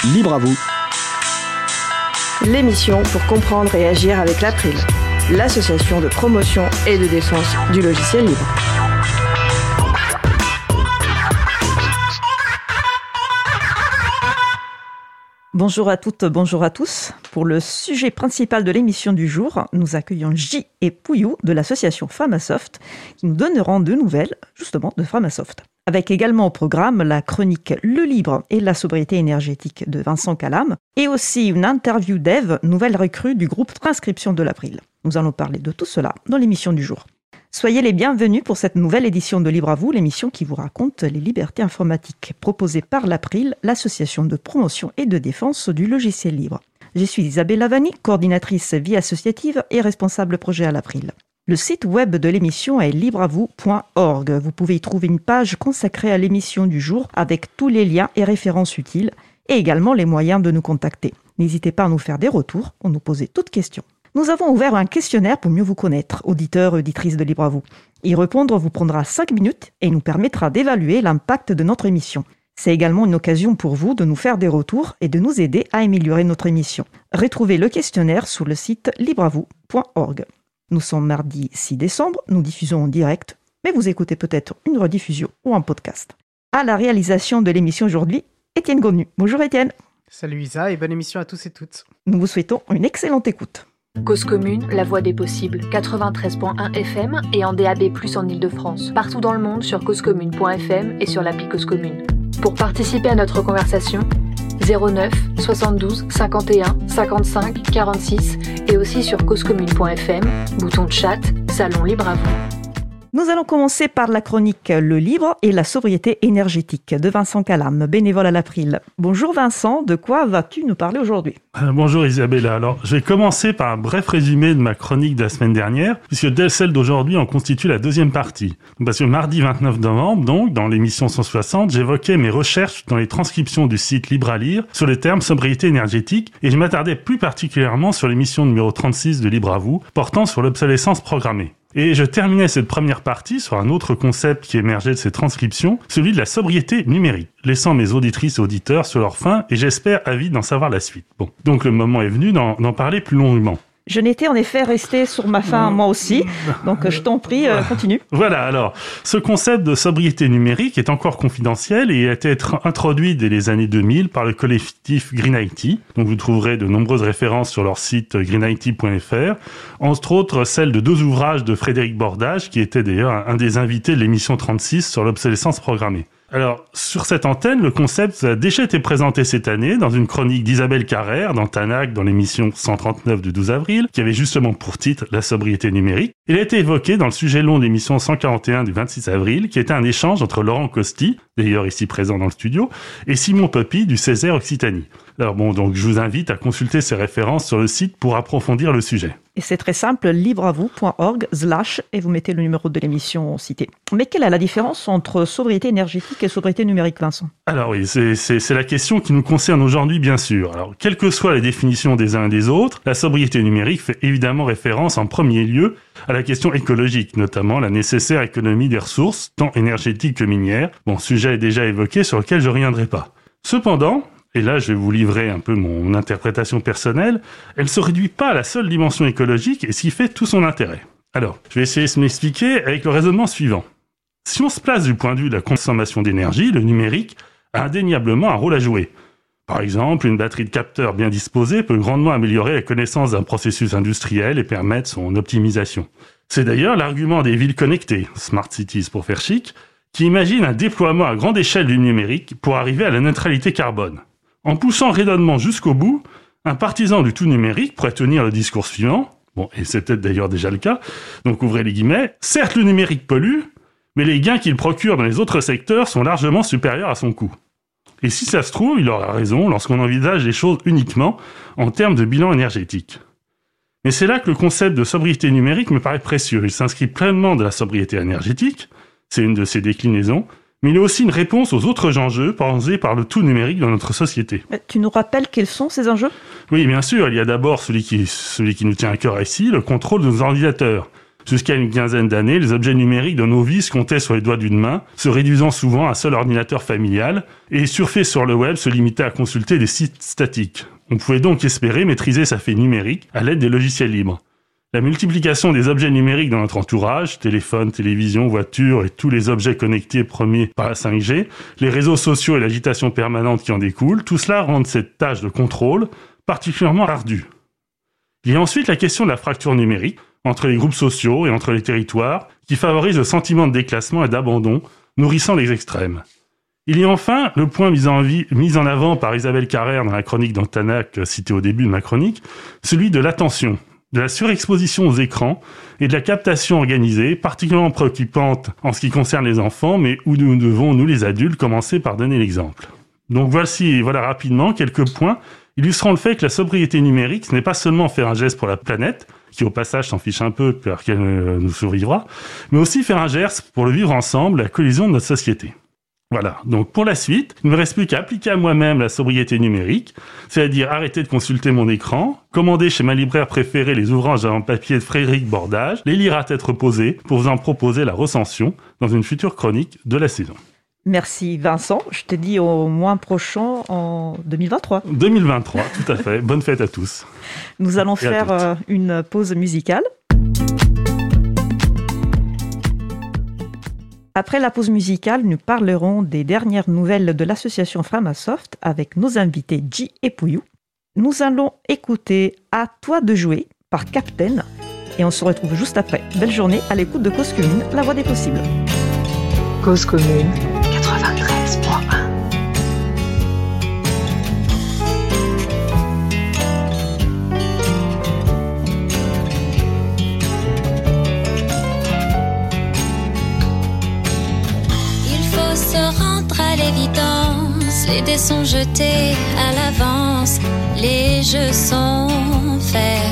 Libre à vous. L'émission pour comprendre et agir avec l'April, l'association de promotion et de défense du logiciel libre. Bonjour à toutes, bonjour à tous. Pour le sujet principal de l'émission du jour, nous accueillons J et Pouillou de l'association Framasoft qui nous donneront de nouvelles, justement, de Framasoft. Avec également au programme la chronique Le Libre et la sobriété énergétique de Vincent Calam et aussi une interview d'Ève, nouvelle recrue du groupe Transcription de l'April. Nous allons parler de tout cela dans l'émission du jour. Soyez les bienvenus pour cette nouvelle édition de Libre à vous, l'émission qui vous raconte les libertés informatiques, proposée par l'April, l'association de promotion et de défense du logiciel libre. Je suis Isabelle Lavani, coordinatrice vie associative et responsable projet à l'April. Le site web de l'émission est libreavou.org. Vous pouvez y trouver une page consacrée à l'émission du jour avec tous les liens et références utiles et également les moyens de nous contacter. N'hésitez pas à nous faire des retours ou nous poser toutes questions. Nous avons ouvert un questionnaire pour mieux vous connaître, auditeurs et auditrices de Libre à vous. Y répondre vous prendra 5 minutes et nous permettra d'évaluer l'impact de notre émission. C'est également une occasion pour vous de nous faire des retours et de nous aider à améliorer notre émission. Retrouvez le questionnaire sur le site libreavou.org. Nous sommes mardi 6 décembre, nous diffusons en direct, mais vous écoutez peut-être une rediffusion ou un podcast. À la réalisation de l'émission aujourd'hui, Étienne Gonu. Bonjour Étienne. Salut Isa et bonne émission à tous et toutes. Nous vous souhaitons une excellente écoute. Cause commune, la voix des possibles, 93.1 FM et en DAB+, en Ile-de-France. Partout dans le monde sur causecommune.fm et sur l'appli Cause Commune. Pour participer à notre conversation, 09 72 51 55 46 et aussi sur causecommune.fm, bouton de chat, salon Libre à vous. Nous allons commencer par la chronique Le Libre et la sobriété énergétique de Vincent Calam, bénévole à l'April. Bonjour Vincent, de quoi vas-tu nous parler aujourd'hui ? Bonjour Isabella. Alors, je vais commencer par un bref résumé de ma chronique de la semaine dernière, puisque celle d'aujourd'hui en constitue la deuxième partie. Parce que mardi 29 novembre, donc, dans l'émission 160, j'évoquais mes recherches dans les transcriptions du site Libre à lire sur le terme sobriété énergétique, et je m'attardais plus particulièrement sur l'émission numéro 36 de Libre à vous, portant sur l'obsolescence programmée. Et je terminais cette première partie sur un autre concept qui émergeait de ces transcriptions, celui de la sobriété numérique, laissant mes auditrices et auditeurs sur leur faim et j'espère avides d'en savoir la suite. Bon, donc le moment est venu d'en parler plus longuement. Je n'étais en effet resté sur ma faim moi aussi, donc je t'en prie, continue. Voilà, alors, ce concept de sobriété numérique est encore confidentiel et a été introduit dès les années 2000 par le collectif Green IT. Donc vous trouverez de nombreuses références sur leur site greenit.fr, entre autres celles de 2 ouvrages de Frédéric Bordage, qui était d'ailleurs un des invités de l'émission 36 sur l'obsolescence programmée. Alors, sur cette antenne, le concept a déjà été présenté cette année dans une chronique d'Isabelle Carrère dans Tanac dans l'émission 139 du 12 avril, qui avait justement pour titre la sobriété numérique. Il a été évoqué dans le sujet long de l'émission 141 du 26 avril, qui était un échange entre Laurent Costi, d'ailleurs ici présent dans le studio, et Simon Poppy du Césaire Occitanie. Alors bon, donc je vous invite à consulter ces références sur le site pour approfondir le sujet. Et c'est très simple, libreavou.org/ et vous mettez le numéro de l'émission cité. Mais quelle est la différence entre sobriété énergétique et sobriété numérique, Vincent ? Alors oui, c'est la question qui nous concerne aujourd'hui, bien sûr. Alors, quelles que soient les définitions des uns et des autres, la sobriété numérique fait évidemment référence en premier lieu à la question écologique, notamment la nécessaire économie des ressources, tant énergétiques que minières. Bon, sujet est déjà évoqué sur lequel je ne reviendrai pas. Cependant, et là je vais vous livrer un peu mon interprétation personnelle, elle ne se réduit pas à la seule dimension écologique et ce qui fait tout son intérêt. Alors, je vais essayer de m'expliquer avec le raisonnement suivant. Si on se place du point de vue de la consommation d'énergie, le numérique a indéniablement un rôle à jouer. Par exemple, une batterie de capteurs bien disposée peut grandement améliorer la connaissance d'un processus industriel et permettre son optimisation. C'est d'ailleurs l'argument des villes connectées, Smart Cities pour faire chic, qui imaginent un déploiement à grande échelle du numérique pour arriver à la neutralité carbone. En poussant le raisonnement jusqu'au bout, un partisan du tout numérique pourrait tenir le discours suivant, bon, et c'est peut-être d'ailleurs déjà le cas, donc ouvrez les guillemets, certes le numérique pollue, mais les gains qu'il procure dans les autres secteurs sont largement supérieurs à son coût. Et si ça se trouve, il aura raison lorsqu'on envisage les choses uniquement en termes de bilan énergétique. Mais c'est là que le concept de sobriété numérique me paraît précieux. Il s'inscrit pleinement de la sobriété énergétique, c'est une de ses déclinaisons, mais il est aussi une réponse aux autres enjeux posés par le tout numérique dans notre société. Tu nous rappelles quels sont ces enjeux ? Oui, bien sûr. Il y a d'abord celui qui nous tient à cœur ici, le contrôle de nos ordinateurs. Jusqu'à une quinzaine d'années, les objets numériques de nos vies se comptaient sur les doigts d'une main, se réduisant souvent à un seul ordinateur familial, et surfer sur le web se limitait à consulter des sites statiques. On pouvait donc espérer maîtriser sa fée numérique à l'aide des logiciels libres. La multiplication des objets numériques dans notre entourage, téléphone, télévision, voiture et tous les objets connectés premiers par la 5G, les réseaux sociaux et l'agitation permanente qui en découle, tout cela rend cette tâche de contrôle particulièrement ardue. Il y a ensuite la question de la fracture numérique entre les groupes sociaux et entre les territoires qui favorise le sentiment de déclassement et d'abandon, nourrissant les extrêmes. Il y a enfin le point mis en avant par Isabelle Carrère dans la chronique d'Antanac citée au début de ma chronique, celui de l'attention, de la surexposition aux écrans et de la captation organisée, particulièrement préoccupante en ce qui concerne les enfants, mais où nous devons, nous les adultes, commencer par donner l'exemple. Donc voilà rapidement quelques points illustrant le fait que la sobriété numérique, ce n'est pas seulement faire un geste pour la planète, qui au passage s'en fiche un peu car qu'elle nous survivra, mais aussi faire un geste pour le vivre ensemble, la cohésion de notre société. Voilà, donc pour la suite, il ne me reste plus qu'à appliquer à moi-même la sobriété numérique, c'est-à-dire arrêter de consulter mon écran, commander chez ma libraire préférée les ouvrages en papier de Frédéric Bordage, les lire à tête reposée pour vous en proposer la recension dans une future chronique de la saison. Merci Vincent, je te dis au mois prochain en 2023. 2023, tout à fait. Bonne fête à tous. Nous allons faire une pause musicale. Après la pause musicale, nous parlerons des dernières nouvelles de l'association Framasoft avec nos invités J et Pouillou. Nous allons écouter À toi de jouer par Captain et on se retrouve juste après. Belle journée à l'écoute de Cause Commune, la voix des possibles. Cause Commune 93.1. À l'évidence, les dés sont jetés à l'avance, les jeux sont faits.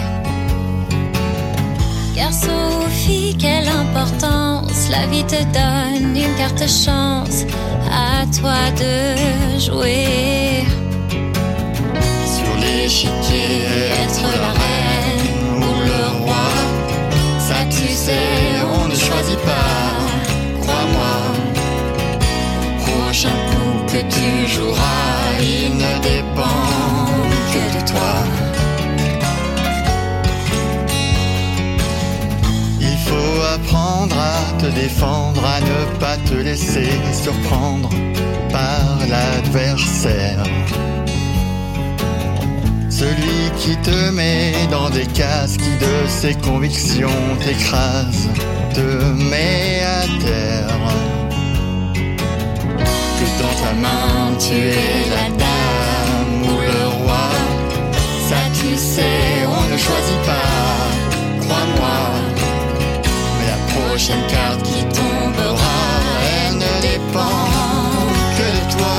Garçon ou fille, quelle importance, la vie te donne une carte chance, à toi de jouer. Sur l'échiquier, être la reine ou le roi, ça tu sais, on ne choisit pas, crois-moi. Prochain coup que tu joueras, il ne dépend que de toi. Il faut apprendre à te défendre, à ne pas te laisser surprendre par l'adversaire. Celui qui te met dans des cases, qui de ses convictions t'écrase, te met à terre. Dans ta main, tu es la dame ou le roi. Ça, tu sais, on ne choisit pas, crois-moi. Mais la prochaine carte qui tombera, elle ne dépend que de toi.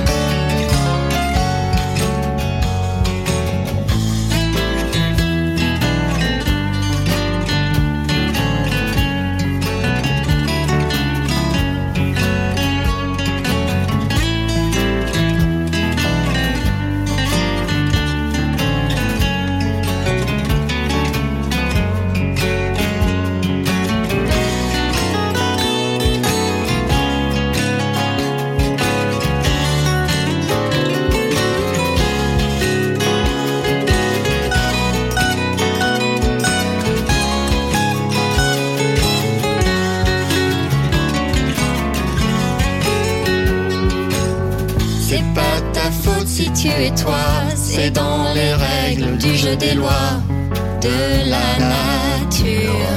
Tu es toi, c'est dans les règles du jeu des lois de la nature.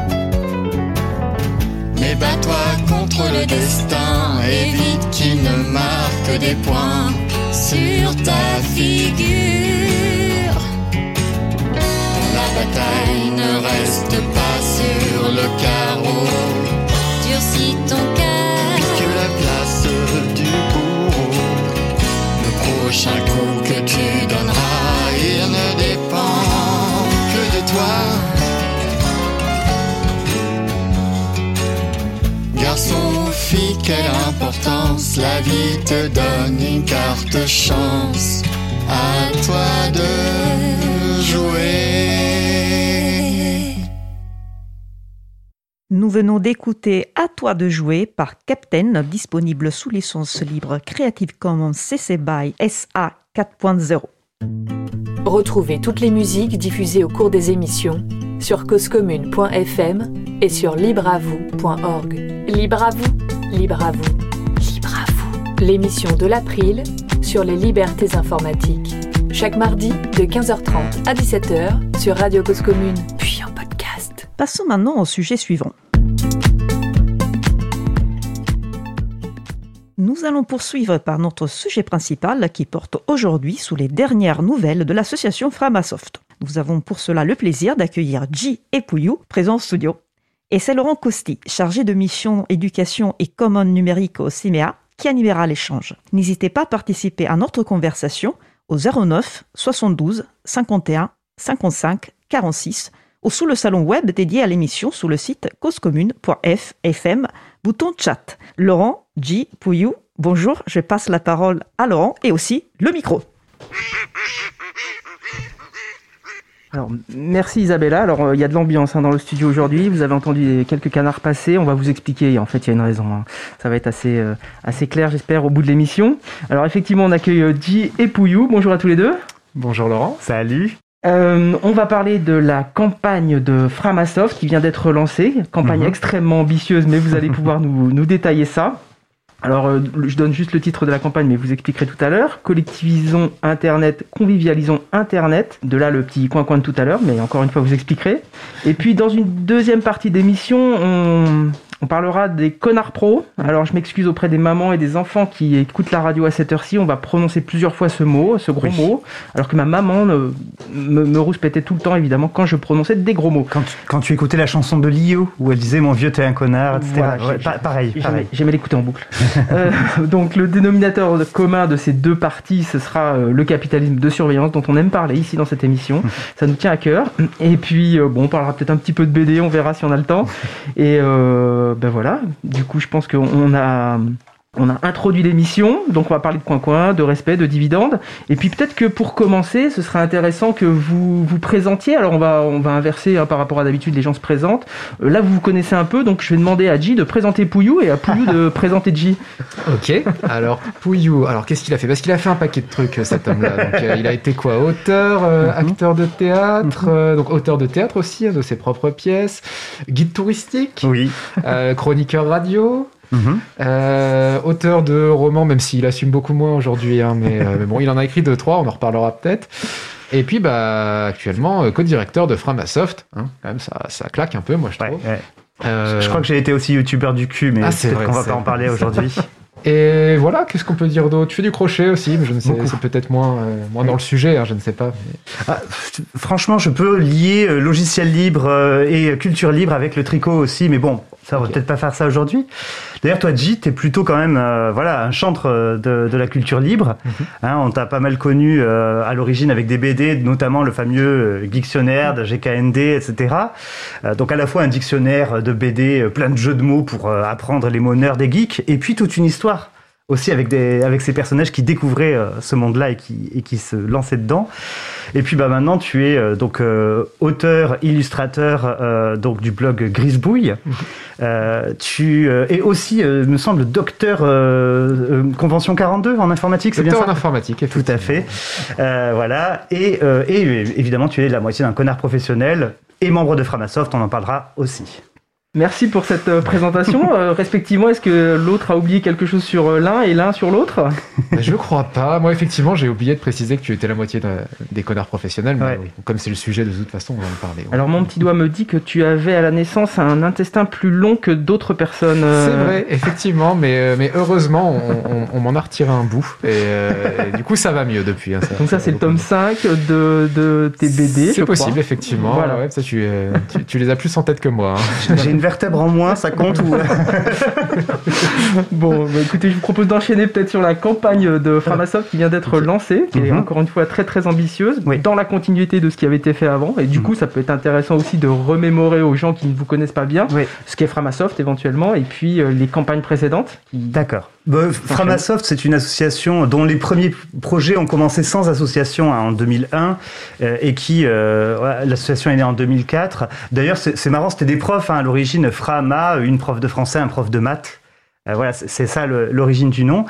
Mais bats-toi contre le destin, évite qu'il ne marque des points sur ta figure. La bataille ne reste pas sur le carreau. Durcis ton cœur, que la place du bourreau. Prochain coup que tu donneras, il ne dépend que de toi. Garçon ou fille, quelle importance, la vie te donne une carte chance, à toi de jouer. Nous venons d'écouter À toi de jouer par Captain, disponible sous licence libre Creative Commons CC BY SA 4.0. Retrouvez toutes les musiques diffusées au cours des émissions sur causecommune.fm et sur libreavou.org. Libre à vous, libre à vous, libre à vous. L'émission de l'April sur les libertés informatiques. Chaque mardi de 15h30 à 17h sur Radio Cause Commune, puis en podcast. Passons maintenant au sujet suivant. Nous allons poursuivre par notre sujet principal qui porte aujourd'hui sur les dernières nouvelles de l'association Framasoft. Nous avons pour cela le plaisir d'accueillir J et Pouillou, présents au studio. Et c'est Laurent Costi, chargé de mission éducation et commande numérique au CIMEA, qui animera l'échange. N'hésitez pas à participer à notre conversation au 09 72 51 55 46 ou sous le salon web dédié à l'émission sous le site causecommune.fm, bouton chat. Laurent, J, Pouillou, bonjour, je passe la parole à Laurent et aussi le micro. Alors, merci Isabella. Alors, il y a de l'ambiance dans le studio aujourd'hui. Vous avez entendu quelques canards passer. On va vous expliquer. En fait, il y a une raison. Ça va être assez clair, j'espère, au bout de l'émission. Alors, effectivement, on accueille J et Pouillou. Bonjour à tous les deux. Bonjour Laurent. Salut. On va parler de la campagne de Framasoft qui vient d'être lancée. Campagne extrêmement ambitieuse, mais vous allez pouvoir nous détailler ça. Alors, je donne juste le titre de la campagne, mais vous expliquerez tout à l'heure. Collectivisons Internet, convivialisons Internet. De là, le petit coin-coin de tout à l'heure, mais encore une fois, vous expliquerez. Et puis, dans une deuxième partie d'émission, on parlera des connards pros. Alors, je m'excuse auprès des mamans et des enfants qui écoutent la radio à cette heure-ci. On va prononcer plusieurs fois ce gros mot, alors que ma maman me rouspétait tout le temps, évidemment, quand je prononçais des gros mots. Quand tu écoutais la chanson de Lio, où elle disait « Mon vieux, t'es un connard », etc. Voilà, pareil. J'aimais l'écouter en boucle. Donc, le dénominateur commun de ces deux parties, ce sera le capitalisme de surveillance, dont on aime parler ici dans cette émission. Ça nous tient à cœur. Et puis, on parlera peut-être un petit peu de BD, on verra si on a le temps. Et ben voilà, du coup je pense qu'on a introduit l'émission, donc on va parler de coin-coin, de respect, de dividendes, et puis peut-être que pour commencer, ce serait intéressant que vous vous présentiez. Alors on va inverser par rapport à d'habitude, les gens se présentent. Là vous vous connaissez un peu, donc je vais demander à J de présenter Pouillou et à Pouillou de présenter J. Ok, alors Pouillou, qu'est-ce qu'il a fait ? Parce qu'il a fait un paquet de trucs cet homme-là. Donc il a été quoi ? Auteur, acteur de théâtre, donc auteur de théâtre aussi, de ses propres pièces, guide touristique, oui. Chroniqueur radio. Auteur de romans, même s'il assume beaucoup moins aujourd'hui, mais bon, il en a écrit 2-3, on en reparlera peut-être. Et puis actuellement co-directeur de Framasoft, quand même ça claque un peu, moi je trouve. Ouais. Je crois que j'ai été aussi youtubeur du cul, mais peut-être qu'on va pas en parler aujourd'hui. Et voilà, qu'est-ce qu'on peut dire d'autre ? Tu fais du crochet aussi, mais je ne sais, c'est peut-être moins dans le sujet, je ne sais pas. Mais... franchement, je peux lier logiciel libre et culture libre avec le tricot aussi, mais bon, ça on va peut-être pas faire ça aujourd'hui. D'ailleurs, toi, J, t'es plutôt quand même un chantre de la culture libre. On t'a pas mal connu à l'origine avec des BD, notamment le fameux Geektionnaire de GKND, etc. Donc à la fois un dictionnaire de BD, plein de jeux de mots pour apprendre les mots nerds des geeks, et puis toute une histoire aussi avec ces personnages qui découvraient ce monde-là et qui se lançaient dedans. Et puis maintenant tu es auteur, illustrateur donc du blog Grisbouille. Tu es aussi, me semble, docteur convention 42 en informatique, c'est bien ça ? Docteur en informatique, tout à fait. Voilà. Et évidemment tu es la moitié d'un connard professionnel et membre de Framasoft, on en parlera aussi. Merci pour cette présentation. Respectivement, est-ce que l'autre a oublié quelque chose sur l'un et l'un sur l'autre ? Je crois pas. Moi, effectivement, j'ai oublié de préciser que tu étais la moitié des connards professionnels. Mais comme c'est le sujet, de toute façon, on va en parler. Alors, mon petit doigt me dit que tu avais à la naissance un intestin plus long que d'autres personnes. C'est vrai, effectivement. Mais heureusement, on m'en a retiré un bout. Et du coup, ça va mieux depuis. Donc ça, c'est le tome 5 de tes BD, c'est possible, effectivement. Voilà. Ça, tu les as plus en tête que moi. J'ai une vertèbre en moins, ça compte ou... Bon, écoutez, je vous propose d'enchaîner peut-être sur la campagne de Framasoft qui vient d'être lancée, qui est encore une fois très très ambitieuse, dans la continuité de ce qui avait été fait avant. Et du coup, ça peut être intéressant aussi de remémorer aux gens qui ne vous connaissent pas bien ce qu'est Framasoft éventuellement, et puis les campagnes précédentes. D'accord. Framasoft, c'est une association dont les premiers projets ont commencé sans association en 2001 et l'association est née en 2004. D'ailleurs, c'est marrant, c'était des profs à l'origine, Frama, une prof de français, un prof de maths. Voilà, c'est ça l'origine du nom.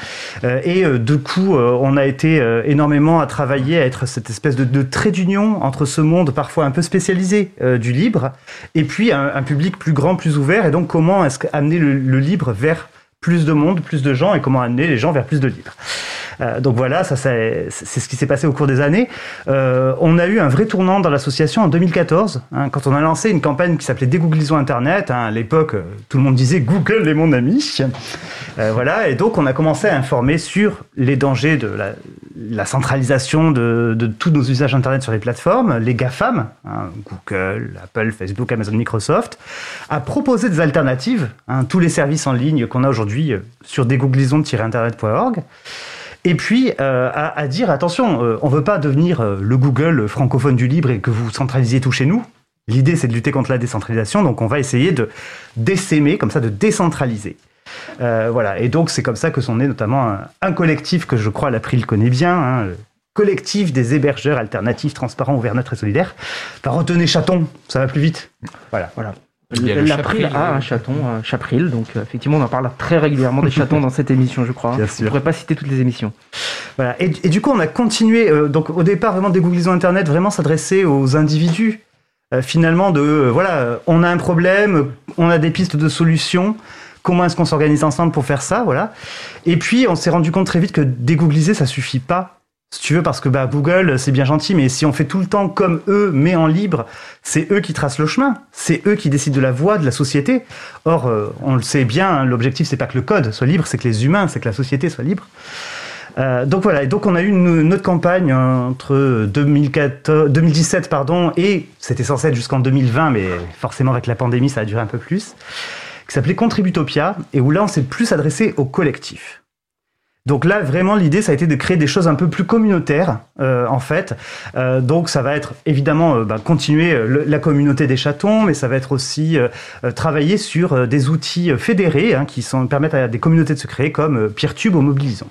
Du coup, on a été énormément à travailler, à être cette espèce de trait d'union entre ce monde parfois un peu spécialisé du libre et puis un public plus grand, plus ouvert. Et donc, comment est-ce qu'amener le libre vers plus de monde, plus de gens, et comment amener les gens vers plus de libre. Donc voilà, c'est ce qui s'est passé au cours des années. On a eu un vrai tournant dans l'association en 2014, quand on a lancé une campagne qui s'appelait Dégooglisons Internet. À l'époque, tout le monde disait « Google est mon ami ». Voilà, et donc on a commencé à informer sur les dangers de la centralisation de tous nos usages Internet sur les plateformes, les GAFAM, Google, Apple, Facebook, Amazon, Microsoft, à proposer des alternatives, tous les services en ligne qu'on a aujourd'hui sur dégooglisons-internet.org. Et puis, à dire, attention, on ne veut pas devenir le Google francophone du libre et que vous centralisiez tout chez nous. L'idée, c'est de lutter contre la décentralisation, donc on va essayer de d'essaimer, comme ça, de décentraliser. Voilà, et donc c'est comme ça que sont nés notamment un collectif que je crois l'April connaît bien, le collectif des hébergeurs alternatifs, transparents, ouverts, neutres et solidaires. Retenez chaton, ça va plus vite. Voilà. L'April a un chaton, Chapril, donc effectivement on en parle très régulièrement des chatons dans cette émission, je crois. Bien sûr. Je ne pourrais pas citer toutes les émissions. Voilà. Et du coup on a continué, donc au départ vraiment Dégooglisons Internet, vraiment s'adresser aux individus, finalement on a un problème, on a des pistes de solutions, comment est-ce qu'on s'organise ensemble pour faire ça, voilà. Et puis on s'est rendu compte très vite que dégoogliser ça suffit pas. Si tu veux, parce que Google, c'est bien gentil, mais si on fait tout le temps comme eux, mais en libre, c'est eux qui tracent le chemin. C'est eux qui décident de la voie de la société. Or, on le sait bien, l'objectif, c'est pas que le code soit libre, c'est que les humains, c'est que la société soit libre. Donc voilà, et donc on a eu une autre campagne entre 2017 et c'était censé être jusqu'en 2020, mais forcément avec la pandémie, ça a duré un peu plus, qui s'appelait Contributopia, et où là, on s'est plus adressé au collectif. Donc là, vraiment, l'idée, ça a été de créer des choses un peu plus communautaires, en fait. Donc ça va être évidemment continuer la communauté des chatons, mais ça va être aussi travailler sur des outils fédérés qui permettent à des communautés de se créer, comme Peertube ou Mobilisons.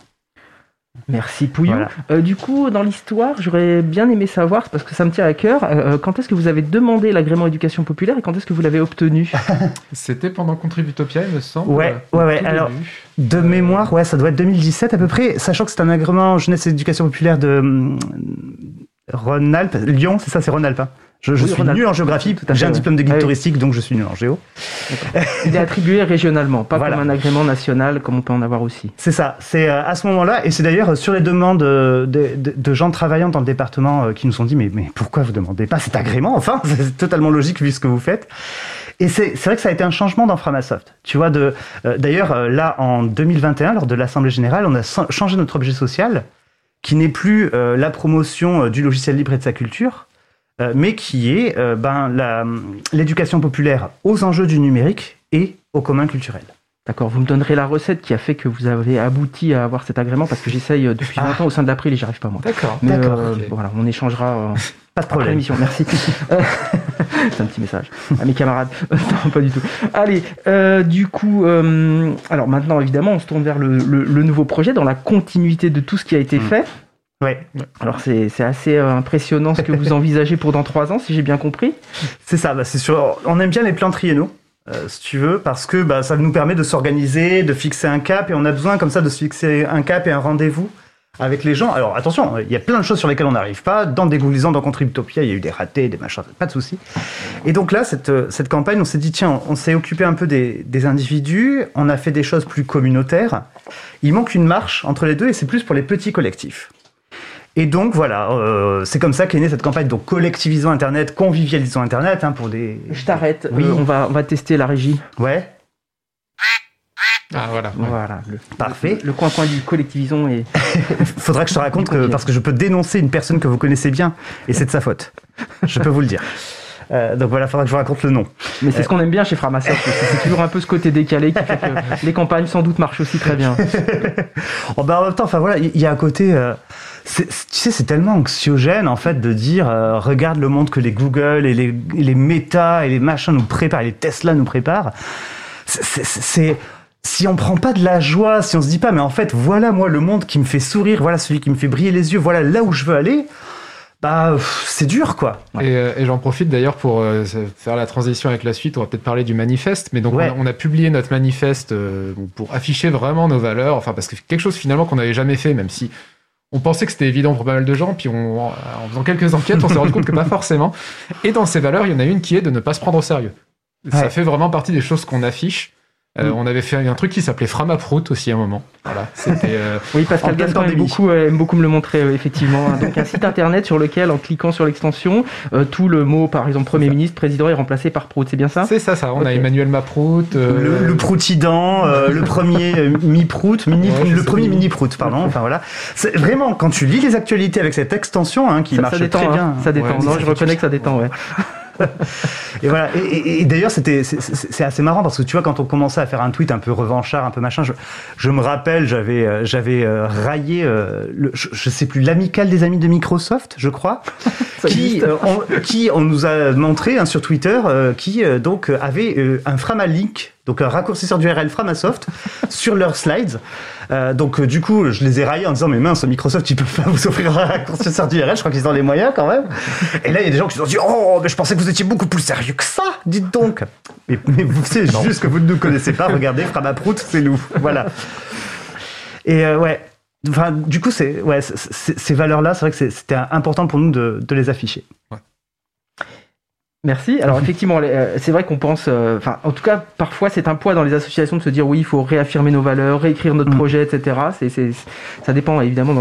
Merci Pouillou. Voilà. Du coup, dans l'histoire, j'aurais bien aimé savoir, parce que ça me tient à cœur, quand est-ce que vous avez demandé l'agrément éducation populaire et quand est-ce que vous l'avez obtenu ? C'était pendant Contributopia, il me semble. Ouais. Alors, de mémoire, ça doit être 2017 à peu près, sachant que c'est un agrément jeunesse et éducation populaire de Rhône-Alpes, Lyon, c'est ça, c'est Rhône-Alpes. Je suis nul en géographie, j'ai un diplôme de guide touristique, donc je suis nul en géo. Il est attribué régionalement, pas comme un agrément national, comme on peut en avoir aussi. C'est ça, c'est à ce moment-là, et c'est d'ailleurs sur les demandes de gens travaillant dans le département qui nous ont dit mais pourquoi vous demandez pas cet agrément ? Enfin, c'est totalement logique vu ce que vous faites. Et c'est vrai que ça a été un changement dans Framasoft. Tu vois, d'ailleurs, là, en 2021, lors de l'Assemblée Générale, on a changé notre objet social, qui n'est plus la promotion du logiciel libre et de sa culture, mais qui est l'éducation populaire aux enjeux du numérique et au commun culturel. D'accord, vous me donnerez la recette qui a fait que vous avez abouti à avoir cet agrément, parce que j'essaye depuis longtemps au sein de l'April et j'y arrive pas moi. D'accord. Okay. Voilà, on échangera pas de problème. L'émission, merci. C'est un petit message à mes camarades. Non, pas du tout. Allez, du coup, alors maintenant évidemment on se tourne vers le nouveau projet dans la continuité de tout ce qui a été fait. Ouais. Alors c'est assez impressionnant ce que vous envisagez pour dans 3 ans, si j'ai bien compris. C'est ça, c'est sûr. On aime bien les plans triennaux, si tu veux, parce que ça nous permet de s'organiser, de fixer un cap, et on a besoin comme ça de se fixer un cap et un rendez-vous avec les gens. Alors attention, il y a plein de choses sur lesquelles on n'arrive pas. Dans Dégooglisons, dans Contributopia, il y a eu des ratés, des machins, pas de souci. Et donc là, cette campagne, on s'est dit, tiens, on s'est occupé un peu des individus, on a fait des choses plus communautaires. Il manque une marche entre les deux, et c'est plus pour les petits collectifs. Et donc voilà, c'est comme ça qu'est née cette campagne. Donc collectivisons Internet, convivialisons Internet pour des. Je t'arrête. Oui. On va tester la régie. Ouais. Ah voilà. Voilà. Parfait. Le coin du collectivisons est. Faudra que je te raconte parce que je peux dénoncer une personne que vous connaissez bien et c'est de sa faute. Je peux vous le dire. Donc voilà, faudra que je vous raconte le nom. Mais c'est ce qu'on aime bien chez Framasoft. C'est toujours un peu ce côté décalé qui fait que les campagnes sans doute marchent aussi très bien. En même temps, il y a un côté. Tu sais, c'est tellement anxiogène en fait de dire regarde le monde que les Google et les Meta et les machins nous préparent, et les Tesla nous préparent. si on prend pas de la joie, si on se dit pas, mais en fait, voilà moi le monde qui me fait sourire, voilà celui qui me fait briller les yeux, voilà là où je veux aller, bah c'est dur quoi. Et j'en profite d'ailleurs pour faire la transition avec la suite. On va peut-être parler du manifeste, mais donc on a publié notre manifeste pour afficher vraiment nos valeurs, enfin parce que quelque chose finalement qu'on n'avait jamais fait, même si on pensait que c'était évident pour pas mal de gens, puis en faisant quelques enquêtes, on s'est rendu compte que pas forcément. Et dans ces valeurs, il y en a une qui est de ne pas se prendre au sérieux. Ça fait vraiment partie des choses qu'on affiche. On avait fait un truc qui s'appelait Framaprout aussi à un moment. Voilà, c'était. Oui, Pascal Gaston aime beaucoup me le montrer, effectivement. Donc un site internet sur lequel, en cliquant sur l'extension, tout le mot, par exemple, Premier ministre, président, est remplacé par Prout. C'est bien ça ? C'est ça. On a Emmanuel Maprout. Le Proutidan, le premier mi-Prout, le premier mini-Prout, pardon. Enfin voilà. C'est vraiment, quand tu lis les actualités avec cette extension qui marche très bien. Ça détend. Non, je reconnais que ça détend, ouais. Et voilà. Et d'ailleurs, c'est assez marrant parce que tu vois, quand on commençait à faire un tweet un peu revanchard, un peu machin, je me rappelle, j'avais raillé, je sais plus, l'amicale des amis de Microsoft, je crois, qui on nous a montré sur Twitter, qui donc avait un Framalink, donc un raccourcisseur d'URL Framasoft sur leurs slides. Donc du coup, je les ai raillés en disant mais mince, Microsoft, ils peuvent pas vous offrir un raccourcisseur d'URL, je crois qu'ils ont les moyens quand même. Et là, il y a des gens qui se sont dit oh, mais je pensais que vous étiez beaucoup plus sérieux que ça, dites donc. Mais c'est juste que vous ne nous connaissez pas, regardez, Framaprout, c'est nous. Voilà. Et enfin, du coup, ces valeurs-là, c'est vrai que c'était important pour nous de les afficher. Ouais. Merci. Alors effectivement, c'est vrai qu'on pense, en tout cas, parfois c'est un poids dans les associations de se dire oui, il faut réaffirmer nos valeurs, réécrire notre projet, etc. Ça dépend évidemment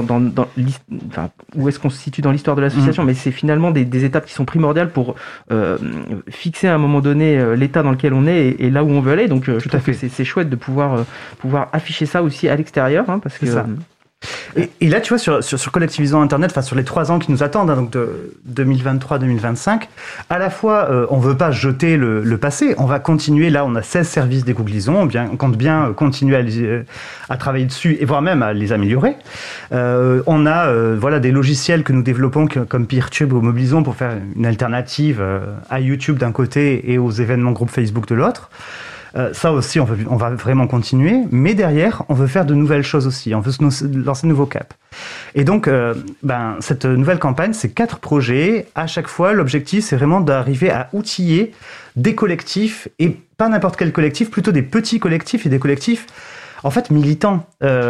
où est-ce qu'on se situe dans l'histoire de l'association, mais c'est finalement des étapes qui sont primordiales pour fixer à un moment donné l'état dans lequel on est et là où on veut aller. Donc je trouve que c'est chouette de pouvoir afficher ça aussi à l'extérieur, parce que ça. Et là, tu vois, sur Collectivisons Internet, enfin sur les 3 ans qui nous attendent, donc de 2023-2025, à la fois, on veut pas jeter le passé, on va continuer. Là, on a 16 services des Googlisons, on compte bien continuer à travailler dessus et voire même à les améliorer. On a des logiciels que nous développons comme PeerTube ou Mobilisons pour faire une alternative à YouTube d'un côté et aux événements groupes Facebook de l'autre. Ça aussi, on va vraiment continuer, mais derrière, on veut faire de nouvelles choses aussi, on veut lancer de nouveaux caps. Et donc, cette nouvelle campagne, c'est 4 projets. À chaque fois, l'objectif, c'est vraiment d'arriver à outiller des collectifs, et pas n'importe quel collectif, plutôt des petits collectifs et des collectifs, en fait, militants,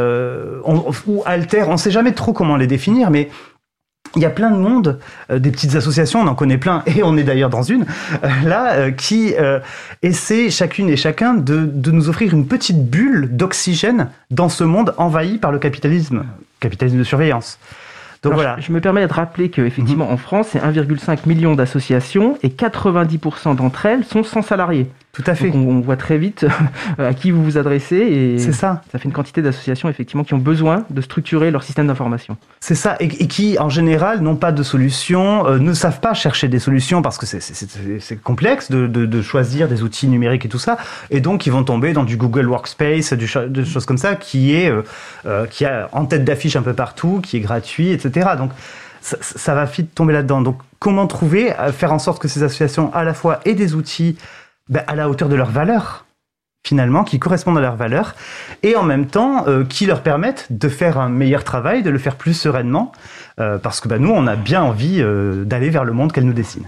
ou alters, on ne sait jamais trop comment les définir, mais il y a plein de monde, des petites associations, on en connaît plein, et on est d'ailleurs dans une, qui essaient chacune et chacun de nous offrir une petite bulle d'oxygène dans ce monde envahi par le capitalisme de surveillance. Donc voilà. Je me permets de rappeler qu'effectivement, en France, c'est 1,5 million d'associations, et 90% d'entre elles sont sans salariés. Tout à fait. Donc on voit très vite à qui vous vous adressez et c'est ça. Ça fait une quantité d'associations effectivement qui ont besoin de structurer leur système d'information. C'est ça, et qui en général n'ont pas de solution, ne savent pas chercher des solutions parce que c'est complexe de choisir des outils numériques et tout ça, et donc ils vont tomber dans du Google Workspace, des choses comme ça qui a en tête d'affiche un peu partout, qui est gratuit, etc. Donc ça va vite tomber là-dedans. Donc comment faire en sorte que ces associations à la fois aient des outils à la hauteur de leurs valeurs, finalement, qui correspondent à leurs valeurs, et en même temps, qui leur permettent de faire un meilleur travail, de le faire plus sereinement, parce que nous, on a bien envie d'aller vers le monde qu'elle nous dessine.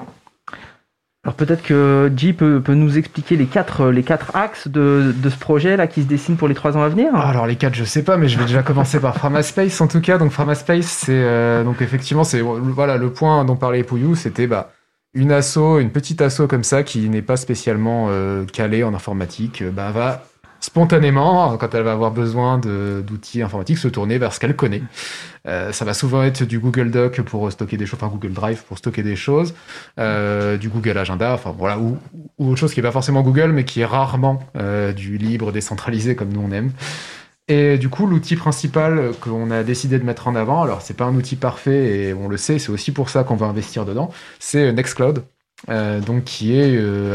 Alors peut-être que Guy peut nous expliquer les quatre axes de ce projet là qui se dessine pour les 3 ans à venir. Alors les 4, je sais pas, mais je vais déjà commencer par Framaspace en tout cas. Donc Framaspace, c'est donc effectivement c'est le point dont parlait Pouillou, c'était une petite asso comme ça qui n'est pas spécialement calée en informatique, va spontanément, quand elle va avoir besoin d'outils informatiques, se tourner vers ce qu'elle connaît. Ça va souvent être du Google Doc pour stocker des choses, enfin Google Drive pour stocker des choses, du Google Agenda, enfin voilà, ou autre chose qui n'est pas forcément Google, mais qui est rarement du libre décentralisé comme nous on aime. Et du coup, l'outil principal qu'on a décidé de mettre en avant, alors c'est pas un outil parfait et on le sait, c'est aussi pour ça qu'on va investir dedans, c'est Nextcloud, donc qui est,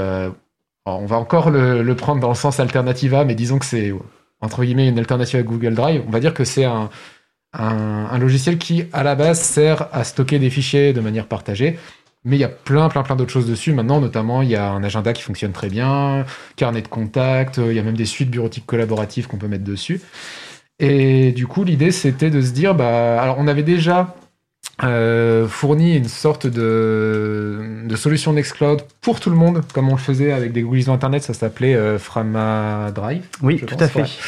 on va encore le prendre dans le sens alternativa, mais disons que c'est entre guillemets une alternative à Google Drive. On va dire que c'est un logiciel qui à la base sert à stocker des fichiers de manière partagée, Mais il y a plein d'autres choses dessus. Maintenant, notamment, il y a un agenda qui fonctionne très bien, carnet de contact, il y a même des suites bureautiques collaboratives qu'on peut mettre dessus. Et du coup, l'idée, c'était de se dire, alors on avait déjà fourni une sorte de solution Nextcloud pour tout le monde, comme on le faisait avec des Google Internet, ça s'appelait Framadrive. Oui, tout à fait. Ouais.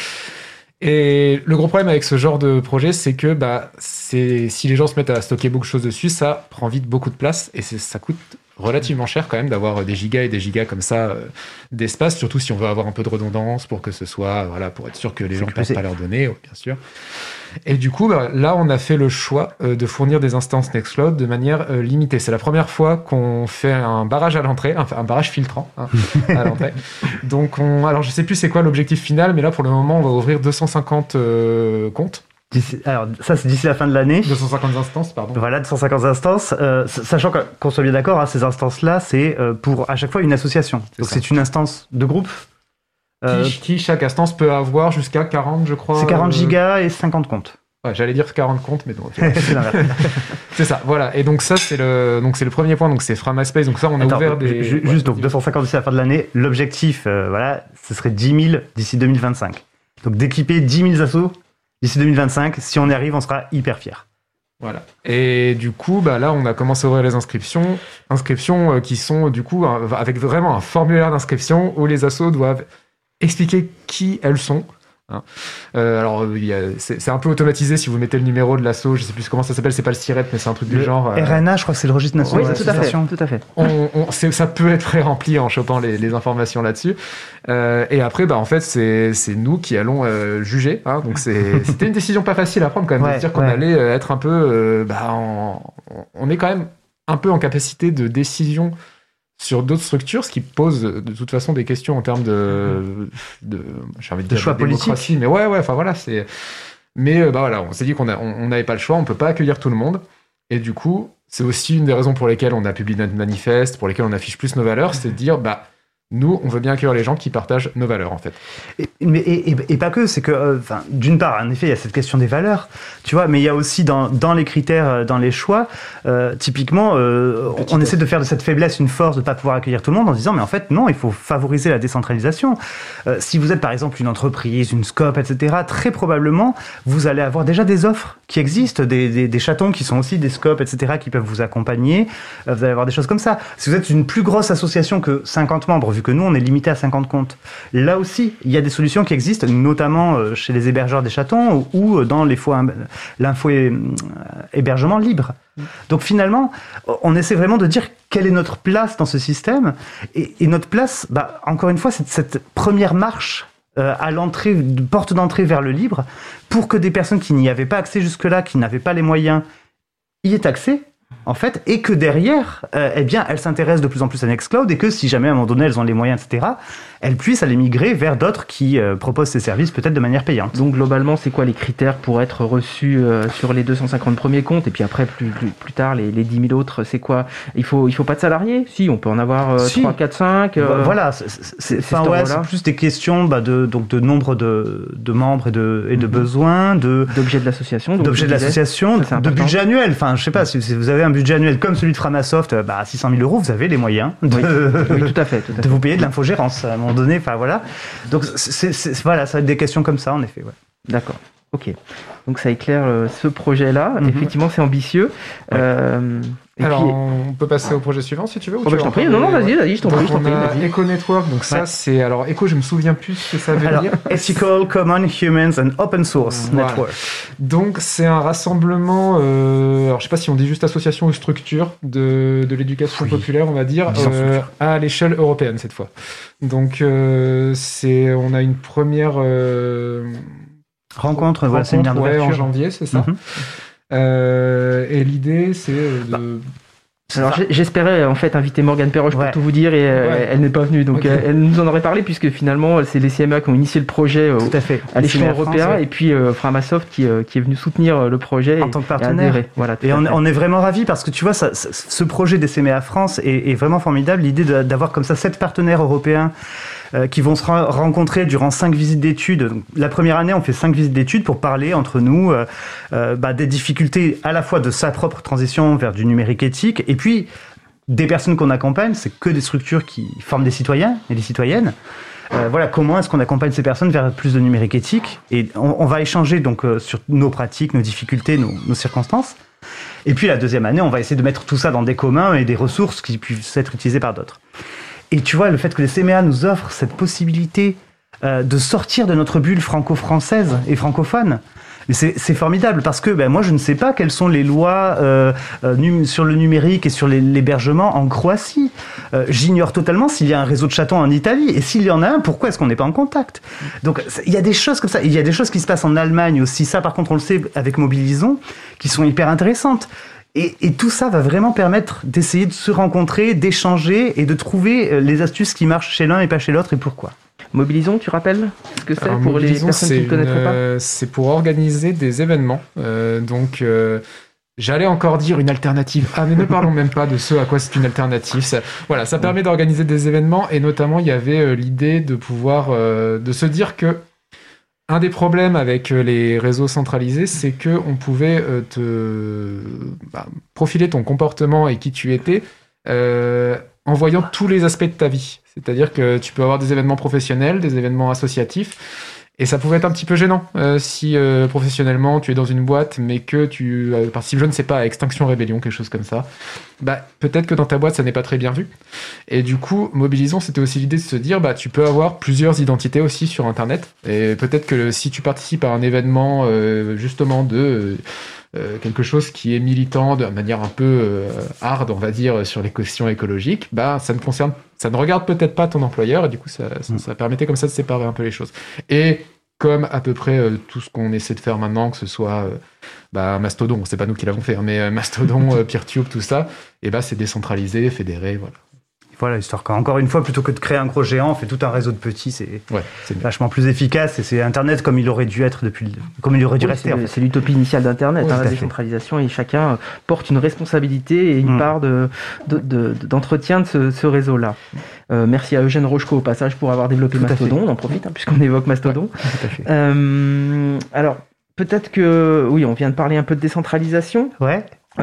Et le gros problème avec ce genre de projet, c'est que si les gens se mettent à stocker beaucoup de choses dessus, ça prend vite beaucoup de place et ça coûte relativement cher quand même d'avoir des gigas et des gigas comme ça d'espace, surtout si on veut avoir un peu de redondance pour que ce soit, pour être sûr que les gens ne perdent pas leurs données, bien sûr. Et du coup, là, on a fait le choix de fournir des instances Nextcloud de manière limitée. C'est la première fois qu'on fait un barrage à l'entrée, un barrage filtrant à l'entrée. Donc, alors je sais plus c'est quoi l'objectif final, mais là, pour le moment, on va ouvrir 250 comptes. Alors, ça, c'est d'ici la fin de l'année. 250 instances, pardon. Voilà, 250 instances. Sachant qu'on soit bien d'accord, ces instances-là, c'est pour à chaque fois une association. Donc, c'est une instance de groupe. Qui chaque instance peut avoir jusqu'à 40, je crois. C'est 40 gigas et 50 comptes. Ouais, j'allais dire 40 comptes, mais non. C'est ça, voilà. Et donc ça, c'est le premier point. Donc c'est Framaspace. Donc ça, on a ouvert des... Juste, donc 250 d'ici la fin de l'année. L'objectif, ce serait 10 000 d'ici 2025. Donc d'équiper 10 000 assos d'ici 2025. Si on y arrive, on sera hyper fiers. Voilà. Et du coup, là, on a commencé à ouvrir les inscriptions. Inscriptions qui sont, du coup, avec vraiment un formulaire d'inscription où les assos doivent expliquer qui elles sont. Alors, c'est un peu automatisé si vous mettez le numéro de l'asso, je sais plus comment ça s'appelle, c'est pas le SIRET, mais c'est un truc du genre. RNA, je crois que c'est le registre national d'association. Tout à fait. Ça peut être pré-rempli en chopant les informations là-dessus. Et après, en fait, c'est nous qui allons juger. Donc c'était une décision pas facile à prendre quand même, de dire qu'on allait être un peu. On est quand même un peu en capacité de décision sur d'autres structures, ce qui pose de toute façon des questions en termes de choix politique. Mais mais voilà, on s'est dit qu'on n'avait pas le choix, on peut pas accueillir tout le monde, et du coup, c'est aussi une des raisons pour lesquelles on a publié notre manifeste, pour lesquelles on affiche plus nos valeurs, c'est de dire, nous, on veut bien accueillir les gens qui partagent nos valeurs, en fait. Et pas que, c'est que, d'une part, en effet, il y a cette question des valeurs, tu vois, mais il y a aussi dans les critères, dans les choix, typiquement, on essaie de faire de cette faiblesse une force de ne pas pouvoir accueillir tout le monde en disant, mais en fait, non, il faut favoriser la décentralisation. Si vous êtes, par exemple, une entreprise, une scope, etc., très probablement, vous allez avoir déjà des offres qui existent, des chatons qui sont aussi des scopes, etc., qui peuvent vous accompagner. Vous allez avoir des choses comme ça. Si vous êtes une plus grosse association que 50 membres, vu que nous, on est limité à 50 comptes. Là aussi, il y a des solutions qui existent, notamment chez les hébergeurs des chatons ou dans l'info-hébergement libre. Donc finalement, on essaie vraiment de dire quelle est notre place dans ce système. Et notre place, encore une fois, c'est cette première marche à l'entrée, porte d'entrée vers le libre, pour que des personnes qui n'y avaient pas accès jusque-là, qui n'avaient pas les moyens, y aient accès. En fait, et que derrière, elles s'intéressent de plus en plus à Nextcloud et que si jamais à un moment donné elles ont les moyens, etc., elles puissent aller migrer vers d'autres qui proposent ces services peut-être de manière payante. Donc globalement, c'est quoi les critères pour être reçu sur les 250 premiers comptes et puis après plus tard les 10 000 autres, c'est quoi ? Il faut pas de salariés ? Si, on peut en avoir 3, 4, 5. Voilà, c'est plus des questions de nombre de membres et de besoins, d'objets de l'association, de budget annuel. Enfin, je sais pas, si vous avez un budget annuel comme celui de Framasoft, 600 000 €, vous avez les moyens oui, tout à fait. de vous payer de l'infogérance à un moment donné. Enfin voilà. Donc ça va être des questions comme ça en effet. Ouais. D'accord. Ok. Donc ça éclaire ce projet-là. Effectivement, c'est ambitieux. Alors, on peut passer au projet suivant si tu veux. Je t'en prie. Non, vas-y, je t'en prie. On a Eco Network. Donc ça, c'est alors Eco. Je me souviens plus ce que ça veut dire. Ethical, Common, Humans and Open Source Network. Donc c'est un rassemblement. Alors je sais pas si on dit juste association ou structure de l'éducation populaire, on va dire, à l'échelle européenne cette fois. Donc on a une première rencontre en janvier, c'est ça. Et l'idée, c'est de... Alors j'espérais en fait inviter Morgane Perroche pour tout vous dire et elle n'est pas venue, donc elle nous en aurait parlé puisque finalement c'est les CMA qui ont initié le projet à l'échelon européen et puis Framasoft qui est venu soutenir le projet en tant que partenaire. Et on est vraiment ravis parce que tu vois ce projet des CMA France est vraiment formidable, l'idée d'avoir comme ça 7 partenaires européens qui vont se rencontrer durant 5 visites d'études. Donc, la première année, on fait 5 visites d'études pour parler entre nous des difficultés à la fois de sa propre transition vers du numérique éthique et puis des personnes qu'on accompagne, c'est que des structures qui forment des citoyens et des citoyennes. Voilà, comment est-ce qu'on accompagne ces personnes vers plus de numérique éthique? Et on va échanger donc sur nos pratiques, nos difficultés, nos circonstances. Et puis la deuxième année, on va essayer de mettre tout ça dans des communs et des ressources qui puissent être utilisées par d'autres. Et tu vois, le fait que les CMA nous offrent cette possibilité de sortir de notre bulle franco-française et francophone, c'est formidable parce que moi je ne sais pas quelles sont les lois sur le numérique et sur l'hébergement en Croatie. J'ignore totalement s'il y a un réseau de chatons en Italie, et s'il y en a un, pourquoi est-ce qu'on n'est pas en contact? Donc il y a des choses comme ça. Il y a des choses qui se passent en Allemagne aussi, ça par contre on le sait avec Mobilisons, qui sont hyper intéressantes. Et tout ça va vraiment permettre d'essayer de se rencontrer, d'échanger et de trouver les astuces qui marchent chez l'un et pas chez l'autre, et pourquoi. Mobilisons, tu rappelles ce que c'est pour les personnes qui ne connaîtraient pas? C'est pour organiser des événements. J'allais encore dire une alternative. Ah, mais ne parlons même pas de ce à quoi c'est une alternative. Ça permet d'organiser des événements, et notamment, il y avait l'idée de pouvoir de se dire que un des problèmes avec les réseaux centralisés, c'est qu'on pouvait profiler ton comportement et qui tu étais en voyant tous les aspects de ta vie. C'est-à-dire que tu peux avoir des événements professionnels, des événements associatifs, et ça pouvait être un petit peu gênant si professionnellement tu es dans une boîte, mais que tu participes, je ne sais pas, à Extinction Rébellion, quelque chose comme ça. Peut-être que dans ta boîte, ça n'est pas très bien vu. Et du coup, Mobilisons, c'était aussi l'idée de se dire, tu peux avoir plusieurs identités aussi sur Internet. Et peut-être que si tu participes à un événement, justement, de quelque chose qui est militant de manière un peu hard, on va dire, sur les questions écologiques, ça ne regarde peut-être pas ton employeur, et du coup, ça permettait comme ça de séparer un peu les choses. Et comme à peu près tout ce qu'on essaie de faire maintenant, que ce soit Mastodon, c'est pas nous qui l'avons fait, mais Mastodon, Peertube, tout ça, c'est décentralisé, fédéré, voilà. Voilà, histoire qu'encore une fois, plutôt que de créer un gros géant, on fait tout un réseau de petits, c'est vachement plus efficace, et c'est Internet comme il aurait dû être comme il aurait dû rester. C'est l'utopie initiale d'Internet, la décentralisation, et chacun porte une responsabilité et une part d'entretien de ce réseau-là. Merci à Eugène Rochko au passage pour avoir développé Mastodon, on en profite puisqu'on évoque Mastodon. Ouais, tout à fait. Alors, peut-être que, oui, on vient de parler un peu de décentralisation. Ouais.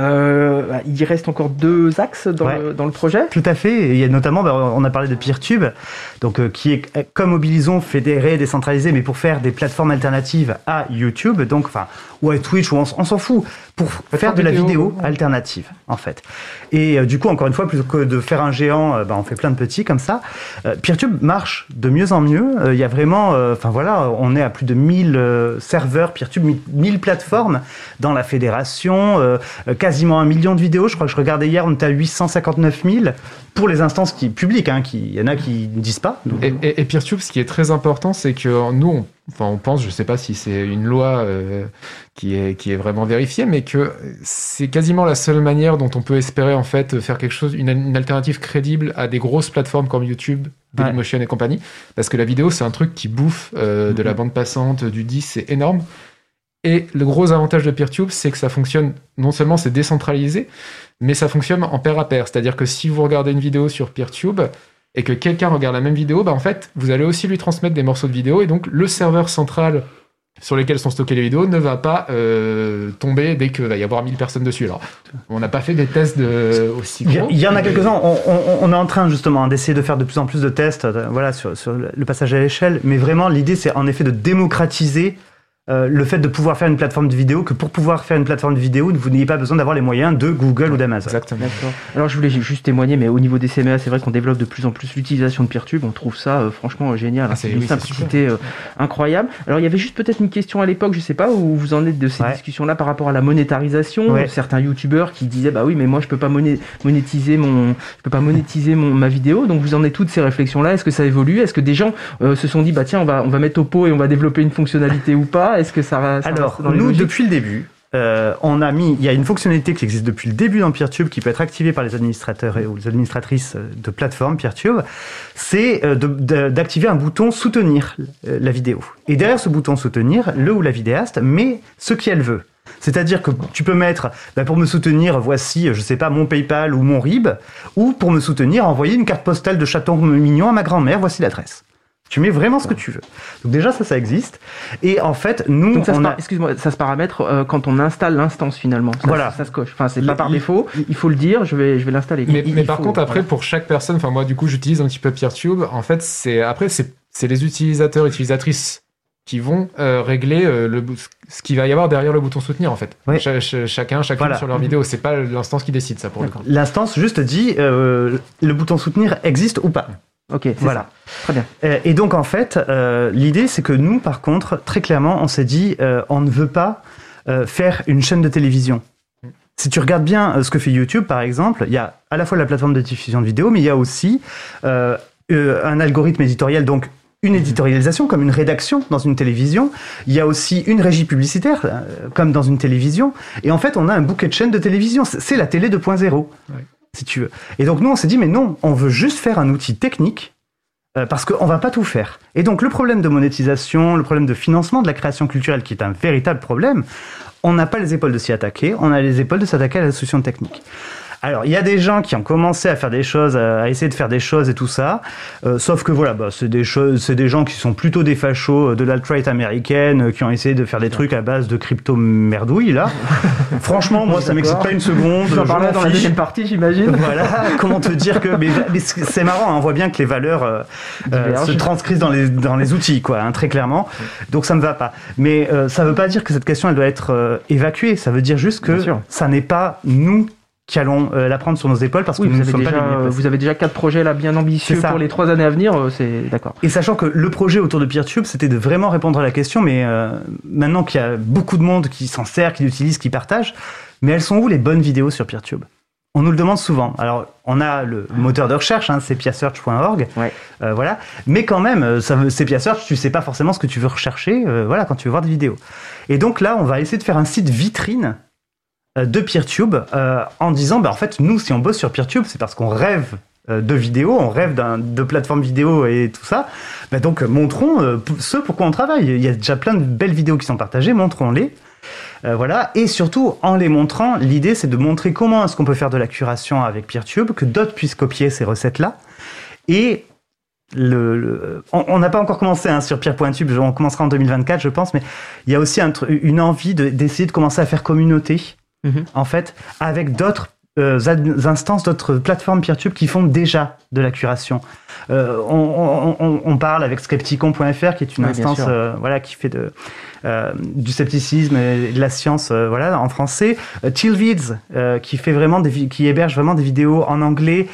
Il reste encore 2 axes dans le projet. Tout à fait. Il y a notamment, on a parlé de Peertube, donc qui est comme Mobilisons, fédéré, décentralisé, mais pour faire des plateformes alternatives à YouTube, donc ou à Twitch, ou on s'en fout, pour faire de la vidéo alternative, en fait. Et du coup, encore une fois, plutôt que de faire un géant, on fait plein de petits comme ça. Peertube marche de mieux en mieux. Il y a vraiment, on est à plus de 1000 serveurs Peertube, 1000 plateformes dans la fédération, quasiment 1 million de vidéos. Je crois que je regardais hier, on était à 859 000 pour les instances publiques. Il y en a qui ne disent pas. Donc. Et Peertube, ce qui est très important, c'est que nous, on pense, je ne sais pas si c'est une loi qui est vraiment vérifiée, mais que c'est quasiment la seule manière dont on peut espérer en fait faire quelque chose, une alternative crédible à des grosses plateformes comme YouTube, Dailymotion et compagnie, parce que la vidéo, c'est un truc qui bouffe de la bande passante, du 10, c'est énorme. Et le gros avantage de Peertube, c'est que ça fonctionne, non seulement c'est décentralisé, mais ça fonctionne en pair à pair. C'est-à-dire que si vous regardez une vidéo sur Peertube et que quelqu'un regarde la même vidéo, en fait, vous allez aussi lui transmettre des morceaux de vidéo, et donc le serveur central sur lesquels sont stockées les vidéos ne va pas tomber dès qu'il va y avoir 1000 personnes dessus. Alors, on n'a pas fait des tests aussi gros. Il y en a quelques-uns. On est en train justement d'essayer de faire de plus en plus de tests sur le passage à l'échelle, mais vraiment l'idée c'est en effet de démocratiser le fait de pouvoir faire une plateforme de vidéo, que pour pouvoir faire une plateforme de vidéo, vous n'ayez pas besoin d'avoir les moyens de Google ou d'Amazon. Exactement. D'accord. Alors je voulais juste témoigner, mais au niveau des CMA, c'est vrai qu'on développe de plus en plus l'utilisation de Peertube. On trouve ça franchement génial. C'est une simplicité incroyable. Alors il y avait juste peut-être une question à l'époque, je sais pas où vous en êtes de ces discussions-là par rapport à la monétarisation. Certains youtubeurs qui disaient oui, mais moi je peux pas monétiser ma vidéo. Donc vous en êtes toutes ces réflexions-là. Est-ce que ça évolue? Est-ce que des gens se sont dit tiens, on va mettre au pot et on va développer une fonctionnalité ou pas? Est-ce que ça Alors, nous, depuis le début, il y a une fonctionnalité qui existe depuis le début dans Peertube qui peut être activée par les administrateurs ou les administratrices de plateforme Peertube, c'est d'activer un bouton soutenir la vidéo. Et derrière ce bouton soutenir, le ou la vidéaste met ce qu'elle veut. C'est-à-dire que tu peux mettre, pour me soutenir, voici, je sais pas, mon PayPal ou mon RIB, ou pour me soutenir, envoyer une carte postale de chaton mignon à ma grand-mère, voici l'adresse. Tu mets vraiment ce que tu veux. Donc déjà, ça existe. Et en fait, nous, donc excuse-moi, ça se paramètre quand on installe l'instance finalement. Ça se coche. Enfin, c'est pas par défaut. Il faut le dire. Je vais l'installer. Mais par contre, après, pour chaque personne, enfin moi, du coup, j'utilise un petit peu PeerTube. En fait, c'est les utilisateurs, utilisatrices qui vont régler ce qu'il va y avoir derrière le bouton soutenir en fait. Oui. Chacune sur leur vidéo. C'est pas l'instance qui décide ça pour le coup. L'instance juste dit le bouton soutenir existe ou pas. Ok, voilà. Très bien. Et donc en fait, l'idée c'est que nous, par contre, très clairement, on s'est dit, on ne veut pas faire une chaîne de télévision. Si tu regardes bien ce que fait YouTube, par exemple, il y a à la fois la plateforme de diffusion de vidéos, mais il y a aussi un algorithme éditorial, donc une éditorialisation comme une rédaction dans une télévision. Il y a aussi une régie publicitaire comme dans une télévision. Et en fait, on a un bouquet de chaînes de télévision. C'est la télé 2.0. Ouais. Si tu veux. Et donc nous, on s'est dit, mais non, on veut juste faire un outil technique parce qu'on va pas tout faire. Et donc le problème de monétisation, le problème de financement de la création culturelle, qui est un véritable problème, on n'a pas les épaules de s'y attaquer, on a les épaules de s'attaquer à la solution technique. Alors, il y a des gens qui ont commencé à faire des choses, à essayer de faire des choses et tout ça, sauf que voilà, c'est des gens qui sont plutôt des fachos de l'alt-right américaine, qui ont essayé de faire des trucs à base de crypto-merdouille, là. Franchement, moi, ça m'excite pas une seconde. J'en parlais dans la deuxième partie, j'imagine. Voilà, comment te dire que... Mais c'est marrant, hein, on voit bien que les valeurs se transcrivent dans les outils, quoi, hein, très clairement. Donc, ça me va pas. Mais ça veut pas dire que cette question, elle doit être évacuée. Ça veut dire juste que ça n'est pas nous qui allons la prendre sur nos épaules parce que nous ne sommes pas les vous avez déjà 4 projets là bien ambitieux pour les 3 années à venir, c'est d'accord. Et sachant que le projet autour de PeerTube, c'était de vraiment répondre à la question, mais maintenant qu'il y a beaucoup de monde qui s'en sert, qui l'utilise, qui partage, mais elles sont où les bonnes vidéos sur PeerTube ? On nous le demande souvent. Alors, on a le moteur de recherche, hein, c'est piasearch.org, voilà. Mais quand même, c'est Piasearch, tu sais pas forcément ce que tu veux rechercher, voilà, quand tu veux voir des vidéos. Et donc là, on va essayer de faire un site vitrine de PeerTube en disant, en fait, nous, si on bosse sur PeerTube, c'est parce qu'on rêve de vidéos, on rêve de plateformes vidéo et tout ça. Donc, montrons ce pourquoi on travaille. Il y a déjà plein de belles vidéos qui sont partagées, montrons-les. Voilà. Et surtout, en les montrant, l'idée, c'est de montrer comment est-ce qu'on peut faire de la curation avec PeerTube, que d'autres puissent copier ces recettes-là. Et on n'a pas encore commencé sur Peer.tube, on commencera en 2024, je pense, mais il y a aussi une envie d'essayer de commencer à faire communauté. En fait, avec d'autres instances, d'autres plateformes PeerTube qui font déjà de la curation. On parle avec Skepticon.fr, qui est une instance qui fait du scepticisme et de la science en français. Chillvids, qui héberge vraiment des vidéos en anglais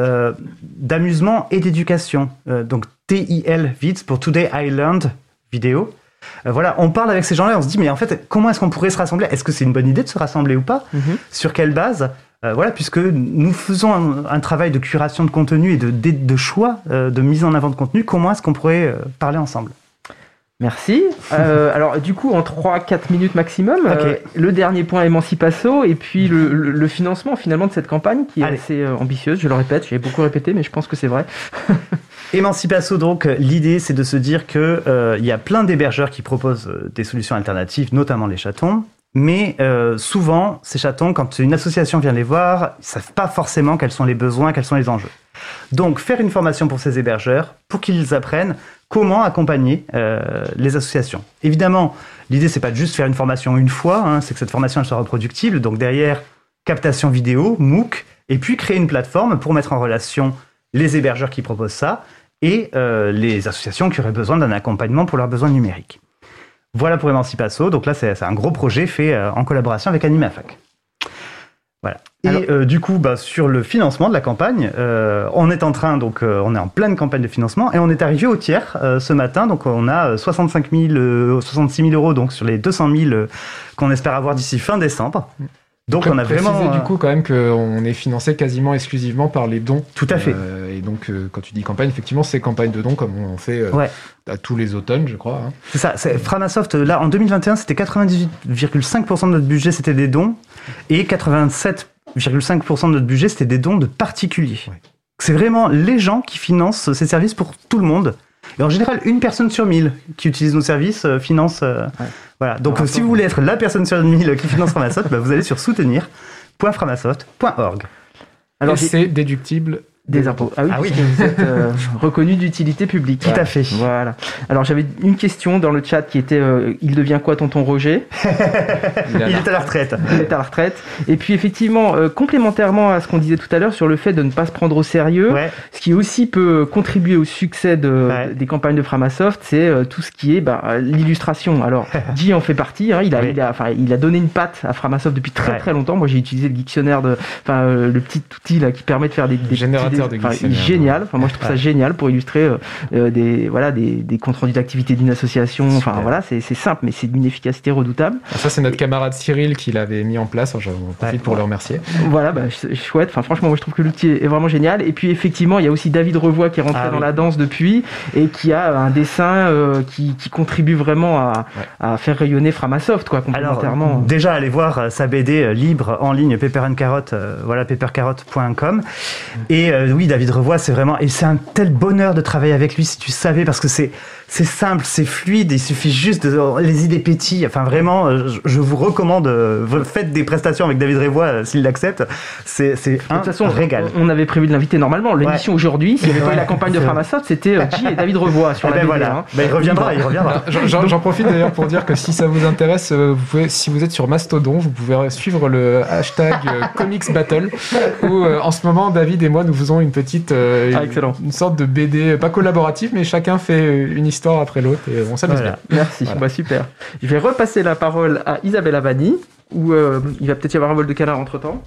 d'amusement et d'éducation. Donc TIL Vids pour Today I Learned vidéo. On parle avec ces gens-là et on se dit, mais en fait, comment est-ce qu'on pourrait se rassembler ? Est-ce que c'est une bonne idée de se rassembler ou pas ? Sur quelle base ? Puisque nous faisons un travail de curation de contenu et de choix, de mise en avant de contenu, comment est-ce qu'on pourrait parler ensemble ? Merci. Alors, du coup, en 3-4 minutes maximum, le dernier point Emancipasso et puis le financement finalement de cette campagne qui est assez ambitieuse, je le répète, j'ai beaucoup répété, mais je pense que c'est vrai. Emancipasso, donc, l'idée, c'est de se dire que y a plein d'hébergeurs qui proposent des solutions alternatives, notamment les chatons. Mais souvent, ces chatons, quand une association vient les voir, ils ne savent pas forcément quels sont les besoins, quels sont les enjeux. Donc, faire une formation pour ces hébergeurs, pour qu'ils apprennent comment accompagner les associations. Évidemment, l'idée, c'est pas de juste faire une formation une fois, c'est que cette formation, elle soit reproductible. Donc, derrière, captation vidéo, MOOC, et puis créer une plateforme pour mettre en relation les hébergeurs qui proposent ça et les associations qui auraient besoin d'un accompagnement pour leurs besoins numériques. Voilà pour Emancipasso. Donc là, c'est un gros projet fait en collaboration avec Animafac. Voilà. Et du coup, sur le financement de la campagne, on est on est en pleine campagne de financement et on est arrivé au tiers ce matin. Donc on a 66 000 euros donc, sur les 200 000 qu'on espère avoir d'ici fin décembre. Donc on a vraiment du coup quand même qu'on est financé quasiment exclusivement par les dons. Tout à fait. Et donc quand tu dis campagne, effectivement c'est campagne de dons comme on fait à tous les automnes, je crois. C'est ça. Framasoft là en 2021 c'était 98,5% de notre budget c'était des dons et 87,5% de notre budget c'était des dons de particuliers. Ouais. C'est vraiment les gens qui financent ces services pour tout le monde. Et en général, une personne sur 1000 qui utilise nos services finance. Voilà. Donc, si vous voulez être la personne sur 1000 qui finance Framasoft, vous allez sur soutenir.framasoft.org. Alors, c'est déductible Des impôts. Ah oui, Ah oui. puisque vous êtes reconnu d'utilité publique. Tout à fait. Voilà. Alors j'avais une question dans le chat qui était il devient quoi tonton Roger? Il est à la retraite. Il est à la retraite. Et puis effectivement, complémentairement à ce qu'on disait tout à l'heure sur le fait de ne pas se prendre au sérieux, ce qui aussi peut contribuer au succès des campagnes de Framasoft, c'est tout ce qui est l'illustration. Alors Guy en fait partie. Hein, il a donné une patte à Framasoft depuis très longtemps. Moi j'ai utilisé le dictionnaire le petit outil là qui permet de faire des générateurs de dictionnaire. Génial. Enfin moi je trouve ça génial pour illustrer des comptes rendus d'activité d'une association. Enfin voilà, c'est simple mais c'est d'une efficacité redoutable. Alors ça c'est notre camarade Cyril qui l'avait mis en place. J'en profite pour le remercier. Voilà, chouette. Enfin franchement moi je trouve que l'outil est vraiment génial. Et puis effectivement il y a aussi David Revoix qui est rentré dans la danse depuis et qui a un dessin qui contribue vraiment à faire rayonner Framasoft complémentairement. Alors déjà allez voir sa BD libre en ligne Pepper and Carrot, peppercarrot.com. Et oui, David Revoix, c'est vraiment... Et c'est un tel bonheur de travailler avec lui, si tu savais, parce que c'est simple, c'est fluide, il suffit juste de... Les idées pétillent. Enfin, vraiment, je vous recommande, faites des prestations avec David Revoix, s'il l'accepte. C'est un régal. On avait prévu de l'inviter normalement. L'émission aujourd'hui, s'il n'y avait pas eu la campagne de Framasoft, c'était Guy et David Revoix sur la BD. Voilà. Il reviendra. J'en profite d'ailleurs pour dire que si ça vous intéresse, si vous êtes sur Mastodon, vous pouvez suivre le hashtag Comics Battle, où en ce moment, David et moi, nous faisons une petite, une sorte de BD, pas collaborative, mais chacun fait une histoire après l'autre et on s'amuse bien. Merci, super. Je vais repasser la parole à Isabelle Vanni, où il va peut-être y avoir un vol de canard entre-temps.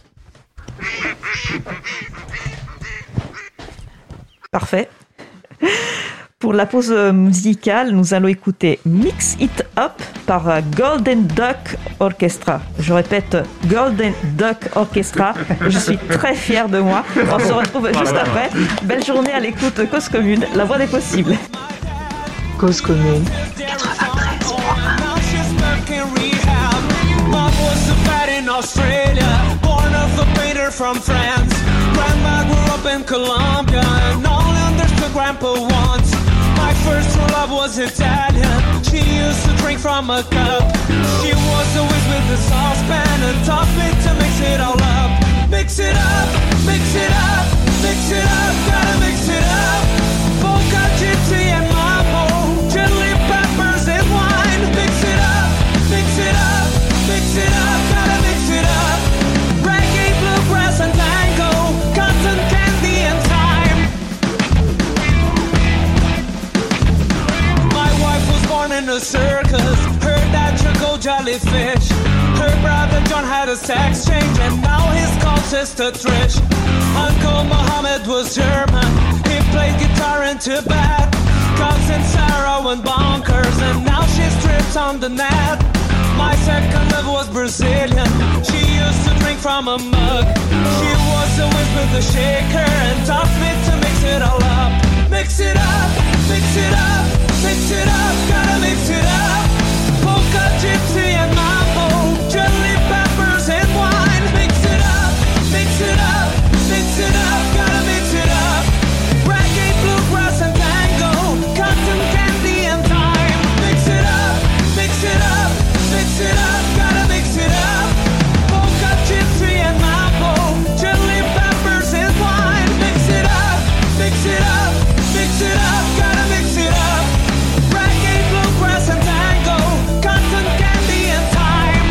Parfait. Pour la pause musicale, nous allons écouter Mix It Up par Golden Duck Orchestra. Je répète, Golden Duck Orchestra. Je suis très fière de moi. On se retrouve juste après. Belle journée à l'écoute de Cause Commune, la voix des possibles. Cause Commune 93.1. My first true love was Italian. She used to drink from a cup. She was always with the saucepan and taught me to mix it all up. Mix it up, mix it up, mix it up, gotta mix it up. Polka, gypsy and mambo, chili peppers and wine. Mix it up, mix it up, mix it up, gotta mix it up. Reggae, bluegrass and tango, cotton candy and thyme. My wife was born in a circus. Her dad chuckled jellyfish. Her brother John had a sex change and now he's called Sister Trish. Uncle Mohammed was German. He played guitar in Tibet. Cousin Sarah went bonkers and now she strips on the net. My second love was Brazilian. She used to drink from a mug. She was always with a shaker and taught me to mix it all up. Mix it up, mix it up, mix it up, gotta mix it up. Polka, gypsy and mambo, chili peppers and wine. Mix it up, mix it up, mix it up, gotta mix it up. Reggae, bluegrass and tango, cotton candy and thyme. Mix it up, mix it up, mix it up, gotta mix it up. Polka, gypsy and mambo, chili peppers and wine. Mix it up, mix it up, mix it up, gotta mix it up. Reggae, bluegrass and tango, cotton candy and thyme.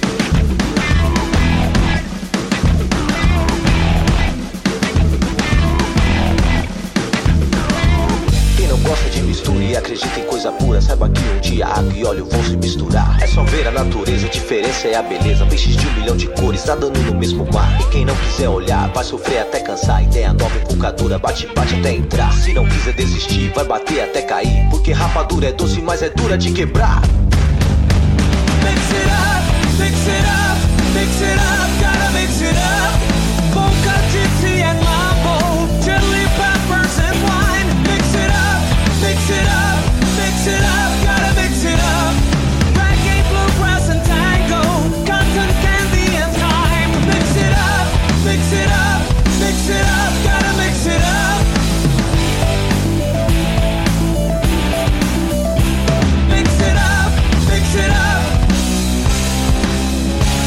Quem não gosta de mistura e acredita em coisa pura, saiba que um dia água e óleo vão se misturar. É só ver a natureza, a diferença é a beleza. Peixes de 1 milhão de cores nadando no mesmo mar. E quem não quiser olhar vai sofrer até cansar. Ideia nova, invocadora, bate até entrar. Se não quiser desistir, vai bater até cair. Porque rapadura é doce, mas é dura de quebrar. Mix it up, mix it up, mix it up, gotta mix it up. Polka, gypsy and mambo, chili peppers and wine. Mix it up, mix it up, mix it up, gotta mix it up. Reggae, bluegrass and tango, cotton candy and thyme. Mix it up, mix it up, mix it up, gotta mix it up. Mix it up, mix it up.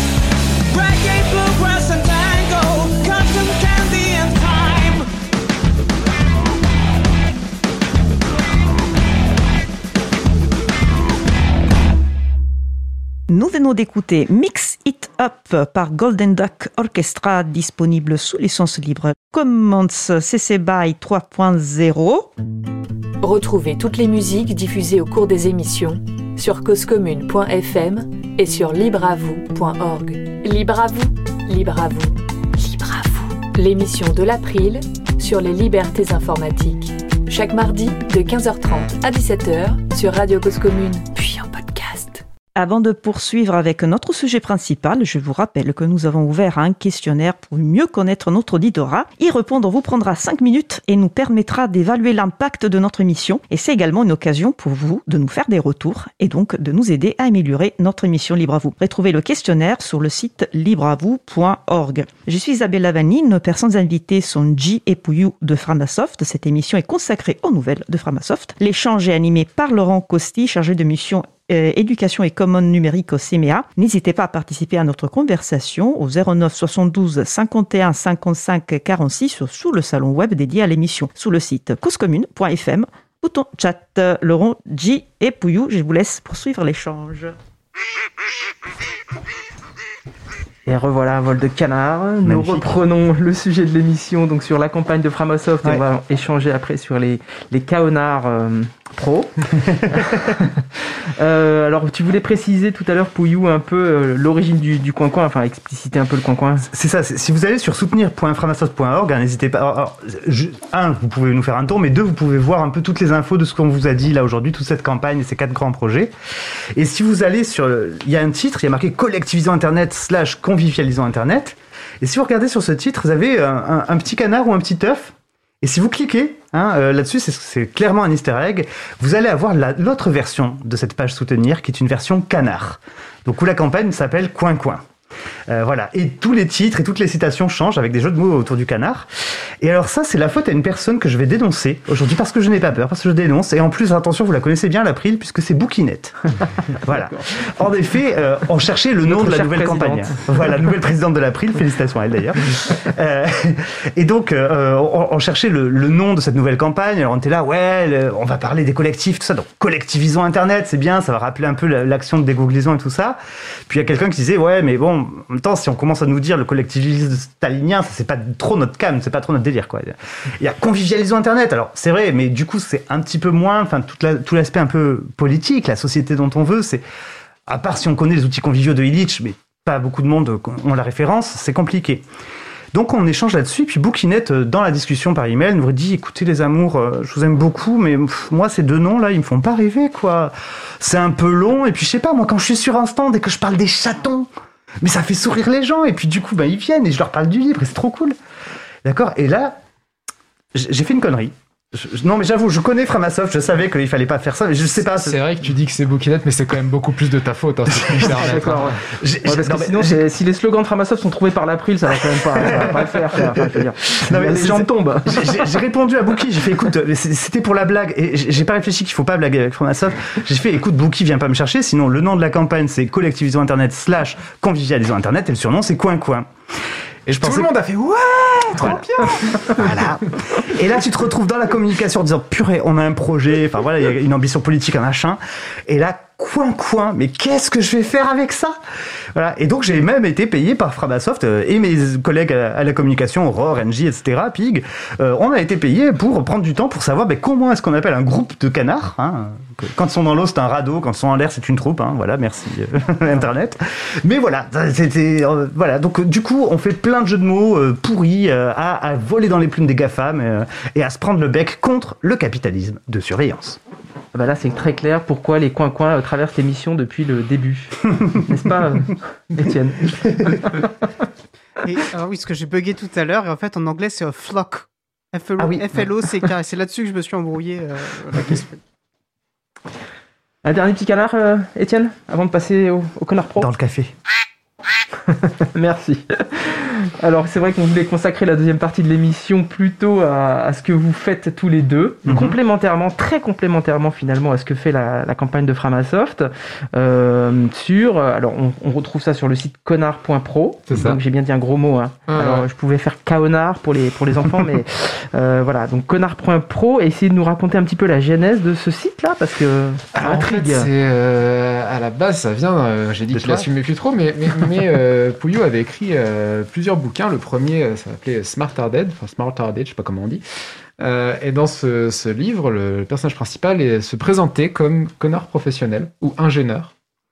maintenant d'écouter Mix It Up par Golden Duck Orchestra, disponible sous licence libre Commons CC BY 3.0. Retrouvez toutes les musiques diffusées au cours des émissions sur causecommune.fm et sur libreavou.org. Libre à vous, libre à vous, libre à vous. L'émission de l'April sur les libertés informatiques. Chaque mardi de 15h30 à 17h sur Radio Cause Commune, puis en podcast. Avant de poursuivre avec notre sujet principal, je vous rappelle que nous avons ouvert un questionnaire pour mieux connaître notre auditorat. Y répondre vous prendra 5 minutes et nous permettra d'évaluer l'impact de notre émission. Et c'est également une occasion pour vous de nous faire des retours et donc de nous aider à améliorer notre émission Libre à vous. Retrouvez le questionnaire sur le site libreavou.org. Je suis Isabelle Vanni, nos personnes invitées sont J et Pouillou de Framasoft. Cette émission est consacrée aux nouvelles de Framasoft. L'échange est animé par Laurent Costi, chargé de mission éducation et commons numériques au CMEA. N'hésitez pas à participer à notre conversation au 09 72 51 55 46 sous le salon web dédié à l'émission, sous le site causecommune.fm. Bouton chat. Laurent, J et Pouillou, je vous laisse poursuivre l'échange. Et revoilà, vol de canard. Magnifique. Nous reprenons le sujet de l'émission donc sur la campagne de Framasoft. Ouais. On va échanger après sur les Kaonars Pro. Alors, tu voulais préciser tout à l'heure, Pouillou, un peu l'origine du coin-coin, enfin expliciter un peu le coin-coin. C'est ça, si vous allez sur soutenir.framasoft.org, n'hésitez pas. Alors, vous pouvez nous faire un tour, mais 2, vous pouvez voir un peu toutes les infos de ce qu'on vous a dit là aujourd'hui, toute cette campagne et ces 4 grands projets. Et si vous allez sur. Il y a un titre, il y a marqué Collectivisons Internet / Convivialisons Internet. Et si vous regardez sur ce titre, vous avez un petit canard ou un petit œuf. Et si vous cliquez là-dessus, c'est clairement un easter egg, vous allez avoir l'autre version de cette page soutenir, qui est une version canard. Donc où la campagne s'appelle Coin-Coin. Voilà. Et tous les titres et toutes les citations changent avec des jeux de mots autour du canard. Et alors ça, c'est la faute à une personne que je vais dénoncer aujourd'hui parce que je n'ai pas peur, parce que je dénonce. Et en plus, attention, vous la connaissez bien, l'April, puisque c'est Bouquinette. Voilà. En effet, on cherchait le nom de la nouvelle campagne. Voilà, nouvelle présidente de l'April. Félicitations à elle d'ailleurs. Et donc, on cherchait le nom de cette nouvelle campagne. Alors on était là, on va parler des collectifs, tout ça. Donc, collectivisons Internet, c'est bien, ça va rappeler un peu l'action de dégooglisons et tout ça. Puis il y a quelqu'un qui disait, mais bon, en même temps, si on commence à nous dire le collectivisme stalinien, ça, c'est pas trop notre cam, c'est pas trop notre délire, quoi. Il y a convivialisons Internet. Alors, c'est vrai, mais du coup, c'est un petit peu moins, enfin, tout l'aspect un peu politique, la société dont on veut, c'est, à part si on connaît les outils conviviaux de Illich, mais pas beaucoup de monde ont la référence, c'est compliqué. Donc, on échange là-dessus, puis Bouquinette, dans la discussion par email, nous dit, écoutez les amours, je vous aime beaucoup, mais moi, ces 2 noms-là, ils me font pas rêver, quoi. C'est un peu long, et puis je sais pas, moi, quand je suis sur un stand et que je parle des chatons, mais ça fait sourire les gens, et puis du coup, ils viennent, et je leur parle du livre, et c'est trop cool. D'accord ? Et là, j'ai fait une connerie. Non, mais j'avoue, je connais Framasoft, je savais qu'il fallait pas faire ça, mais je sais pas. C'est vrai que tu dis que c'est Bouquinette, mais c'est quand même beaucoup plus de ta faute. D'accord, parce que sinon, si les slogans de Framasoft sont trouvés par l'April, ça va quand même pas, ça va pas le faire. Enfin, je veux dire, non, mais les gens tombent. J'ai répondu à Bouki, j'ai fait écoute, c'était pour la blague, et j'ai pas réfléchi qu'il faut pas blaguer avec Framasoft. J'ai fait écoute, Bouki, viens pas me chercher, sinon le nom de la campagne c'est Collectivisons Internet / Convivialisons Internet, et le surnom c'est Coin-Coin. Et je pensais tout le monde a fait ouais, trop bien. Voilà. Et là, tu te retrouves dans la communication en disant purée, on a un projet. Enfin voilà, il y a une ambition politique, un machin. Et là, Coin-Coin, mais qu'est-ce que je vais faire avec ça ? Voilà. Et donc j'ai même été payé par Framasoft et mes collègues à la communication, Aurore, NJ, etc., Pig. On a été payé pour prendre du temps pour savoir comment est-ce qu'on appelle un groupe de canards. Hein. Quand ils sont dans l'eau, c'est un radeau. Quand ils sont en l'air, c'est une troupe. Hein. Voilà, merci Internet. Mais voilà, c'était voilà. Donc du coup, on fait plein de jeux de mots pourris à voler dans les plumes des GAFAM et à se prendre le bec contre le capitalisme de surveillance. Là, c'est très clair pourquoi les coins-coins traversent l'émission depuis le début. N'est-ce pas, Étienne ? Et alors oui, ce que j'ai bugué tout à l'heure, et en fait, en anglais, c'est flock. F-L-O-C-K. C'est là-dessus que je me suis embrouillé la question. Un dernier petit canard, Étienne, avant de passer au connard pro. Dans le café. Merci. Alors, c'est vrai qu'on voulait consacrer la deuxième partie de l'émission plutôt à ce que vous faites tous les deux, complémentairement, très complémentairement finalement à ce que fait la campagne de Framasoft. Alors, on retrouve ça sur le site connard.pro. C'est ça. Donc, j'ai bien dit un gros mot. Hein. Alors, je pouvais faire kaonard pour les enfants, mais voilà. Donc, connard.pro, et essayer de nous raconter un petit peu la genèse de ce site-là, parce que ça intrigue. En fait, à la base, ça vient. J'ai dit qu'il assumait plus trop, mais Pouillou avait écrit plusieurs bouquins. Le premier s'appelait Smart Are Dead, je sais pas comment on dit. Et dans ce livre, le personnage principal se présentait comme connard professionnel ou ingénieur.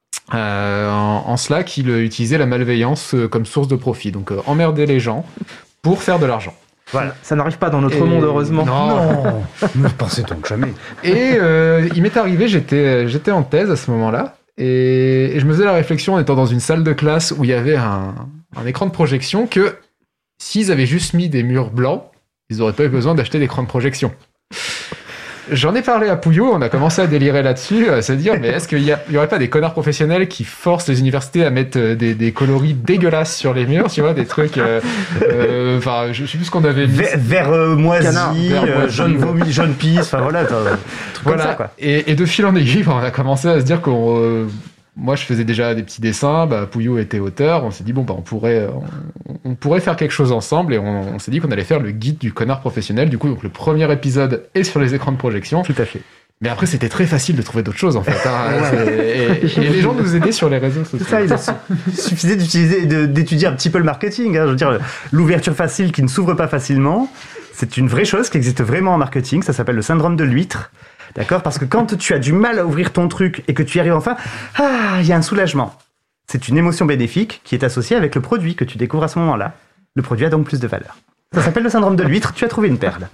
En cela qu'il utilisait la malveillance comme source de profit. Donc emmerder les gens pour faire de l'argent. Voilà. Ça n'arrive pas dans notre monde, heureusement. Non, ne pensez donc jamais. Et il m'est arrivé, j'étais en thèse à ce moment-là, et je me faisais la réflexion en étant dans une salle de classe où il y avait un écran de projection que s'ils avaient juste mis des murs blancs, ils n'auraient pas eu besoin d'acheter d'écran de projection. J'en ai parlé à Pouillou, on a commencé à délirer là-dessus, à se dire, mais est-ce qu'il y aurait pas des connards professionnels qui forcent les universités à mettre des coloris dégueulasses sur les murs, tu vois, des trucs, enfin, je sais plus ce qu'on avait mis. Vert moisi, jaune vomi, jaune pisse, enfin voilà, truc voilà. Comme ça, quoi. Et de fil en aiguille, on a commencé à se dire moi, je faisais déjà des petits dessins, Pouillou était auteur, on s'est dit, bon, on pourrait faire quelque chose ensemble, et on s'est dit qu'on allait faire le guide du connard professionnel. Du coup, donc, le premier épisode est sur les écrans de projection. Tout à fait. Mais après, c'était très facile de trouver d'autres choses, en fait. Et les gens nous aidaient sur les réseaux sociaux. C'est ça, il suffisait d'étudier un petit peu le marketing. Hein. Je veux dire, l'ouverture facile qui ne s'ouvre pas facilement, c'est une vraie chose qui existe vraiment en marketing. Ça s'appelle le syndrome de l'huître. D'accord ? Parce que quand tu as du mal à ouvrir ton truc et que tu y arrives enfin, il y a un soulagement. C'est une émotion bénéfique qui est associée avec le produit que tu découvres à ce moment-là. Le produit a donc plus de valeur. Ça s'appelle le syndrome de l'huître. Tu as trouvé une perle.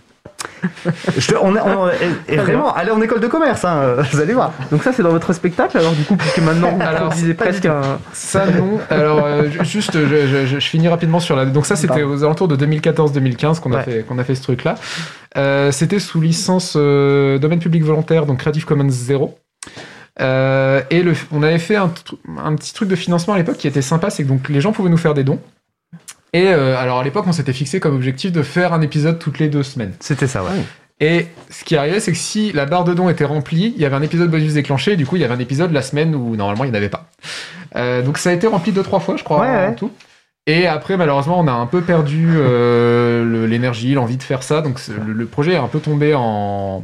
Et vraiment, allez en école de commerce, hein, vous allez voir. Donc ça, c'est dans votre spectacle, alors du coup, puisque maintenant vous produisez presque un... Ça, non. Alors, juste, je finis rapidement sur la... Donc ça, c'était aux alentours de 2014-2015 qu'on a fait ce truc-là. C'était sous licence domaine public volontaire, donc Creative Commons 0. Et on avait fait un petit truc de financement à l'époque qui était sympa, c'est que donc, les gens pouvaient nous faire des dons. Et alors à l'époque, on s'était fixé comme objectif de faire un épisode toutes les 2 semaines. C'était ça, ouais. Et ce qui arrivait, c'est que si la barre de dons était remplie, il y avait un épisode bonus déclenché, et du coup, il y avait un épisode la semaine où normalement, il n'y en avait pas. Donc ça a été rempli 2-3 fois, je crois, en tout. Et après, malheureusement, on a un peu perdu l'énergie, l'envie de faire ça. Donc le projet est un peu tombé en...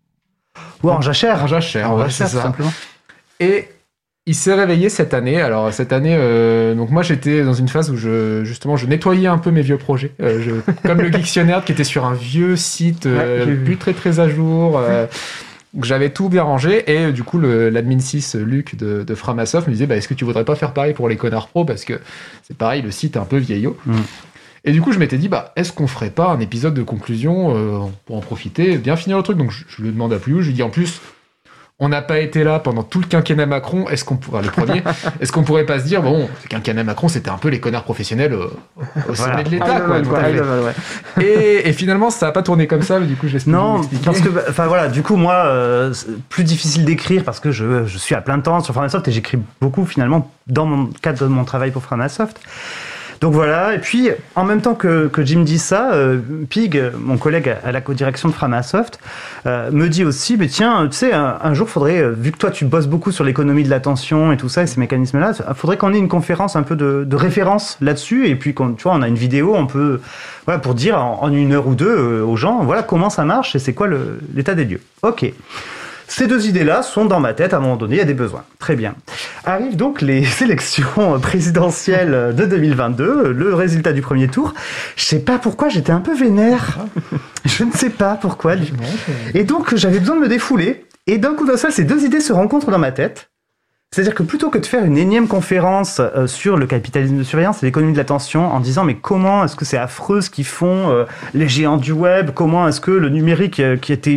Ouais, en jachère. En jachère, ouais, c'est ça. Simplement. Et... il s'est réveillé cette année. Alors cette année, donc moi j'étais dans une phase où je nettoyais un peu mes vieux projets, comme le Geektionnaire qui était sur un vieux site plus très à jour. Donc j'avais tout bien rangé et du coup l'admin 6 Luc de Framasoft me disait est-ce que tu voudrais pas faire pareil pour les connards pro parce que c'est pareil, le site est un peu vieillot. Et du coup je m'étais dit est-ce qu'on ferait pas un épisode de conclusion pour en profiter, bien finir le truc. Donc je lui demande à Pouillou, je lui dis en plus on n'a pas été là pendant tout le quinquennat Macron. Est-ce qu'on pourrait pas se dire, bon, le quinquennat Macron, c'était un peu les connards professionnels au sommet de l'État, quoi. Et finalement, ça n'a pas tourné comme ça, mais du coup, j'explique. Non, parce que, enfin voilà, du coup, moi, plus difficile d'écrire parce que je suis à plein temps sur Framasoft et j'écris beaucoup finalement dans mon cadre de mon travail pour Framasoft. Donc voilà, et puis en même temps que Jim dit ça, Pig, mon collègue à la co-direction de Framasoft, me dit aussi, mais tiens, tu sais, un jour, faudrait, vu que toi tu bosses beaucoup sur l'économie de l'attention et tout ça, et ces mécanismes-là, faudrait qu'on ait une conférence un peu de référence là-dessus, et puis tu vois, on a une vidéo, on peut, voilà, pour dire en 1 heure ou 2 aux gens, voilà comment ça marche et c'est quoi l'état des lieux. Ok. Ces 2 idées-là sont dans ma tête, à un moment donné, il y a des besoins. Très bien. Arrivent donc les élections présidentielles de 2022, le résultat du premier tour. Je sais pas pourquoi, j'étais un peu vénère. Je ne sais pas pourquoi. Et donc, j'avais besoin de me défouler. Et d'un coup d'un seul, ces 2 idées se rencontrent dans ma tête. C'est-à-dire que plutôt que de faire une énième conférence sur le capitalisme de surveillance et l'économie de l'attention en disant mais comment est-ce que c'est affreux ce qu'ils font les géants du web, comment est-ce que le numérique qui était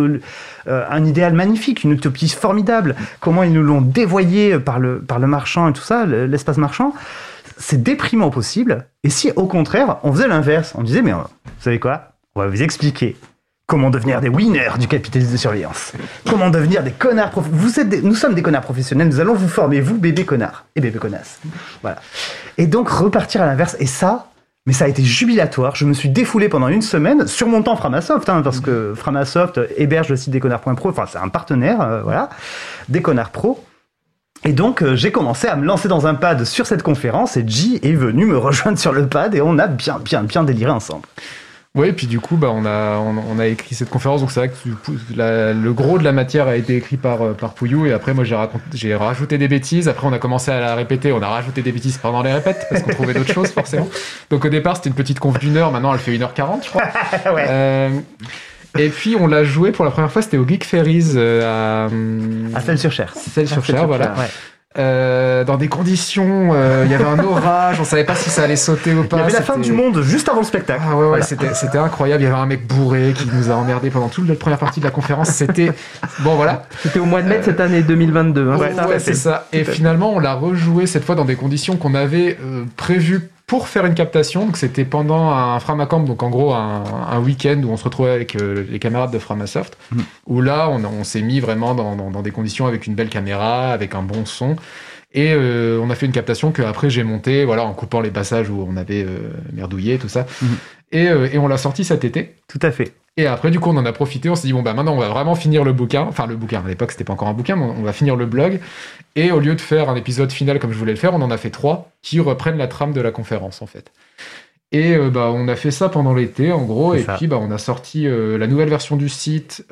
un idéal magnifique, une utopie formidable, comment ils nous l'ont dévoyé par le marchand et tout ça, l'espace marchand, c'est déprimant au possible. Et si au contraire on faisait l'inverse, on disait mais vous savez quoi, on va vous expliquer Comment devenir des winners du capitalisme de surveillance. Comment devenir des connards professionnels. Nous sommes des connards professionnels, nous allons vous former, vous, bébés connards et bébés connasses. Voilà. Et donc, repartir à l'inverse. Et ça, mais ça a été jubilatoire. Je me suis défoulé pendant une semaine sur mon temps Framasoft, parce que Framasoft héberge le site Desconnards.pro. Enfin, c'est un partenaire, voilà, Desconnards Pro. Et donc, j'ai commencé à me lancer dans un pad sur cette conférence et J est venu me rejoindre sur le pad et on a bien déliré ensemble. Oui, et puis du coup, on a écrit cette conférence, donc c'est vrai que le gros de la matière a été écrit par Pouillou, et après moi j'ai rajouté des bêtises, après on a commencé à la répéter, on a rajouté des bêtises pendant les répètes, parce qu'on trouvait d'autres choses forcément. Donc au départ c'était une petite conf d'1 heure, maintenant elle fait 1h40 je crois. Ouais. Et puis on l'a joué pour la première fois, c'était au Geek Ferries à Celles-sur-Cher. Celles-sur-Cher, voilà. Ouais. Dans des conditions, il y avait un orage, on savait pas si ça allait sauter ou pas. Il y avait la fin du monde juste avant le spectacle. Ah ouais, voilà. C'était incroyable. Il y avait un mec bourré qui nous a emmerdé pendant toute la première partie de la conférence. C'était bon, voilà. C'était au mois de mai de cette année 2022. Hein. Ouais, c'est ça. Et finalement, on l'a rejoué cette fois dans des conditions qu'on avait prévues pour faire une captation. Donc c'était pendant un Framacamp, donc en gros un week-end où on se retrouvait avec les camarades de Framasoft, où là on s'est mis vraiment dans des conditions avec une belle caméra, avec un bon son, et on a fait une captation que après j'ai montée, voilà, en coupant les passages où on avait merdouillé, tout ça, et on l'a sorti cet été. Tout à fait. Et après, du coup, on en a profité, on s'est dit, bon, maintenant, on va vraiment finir le bouquin. Enfin, le bouquin, à l'époque, c'était pas encore un bouquin, mais on va finir le blog. Et au lieu de faire un épisode final comme je voulais le faire, on en a fait 3 qui reprennent la trame de la conférence, en fait. Et on a fait ça pendant l'été, en gros. Et puis, on a sorti la nouvelle version du site,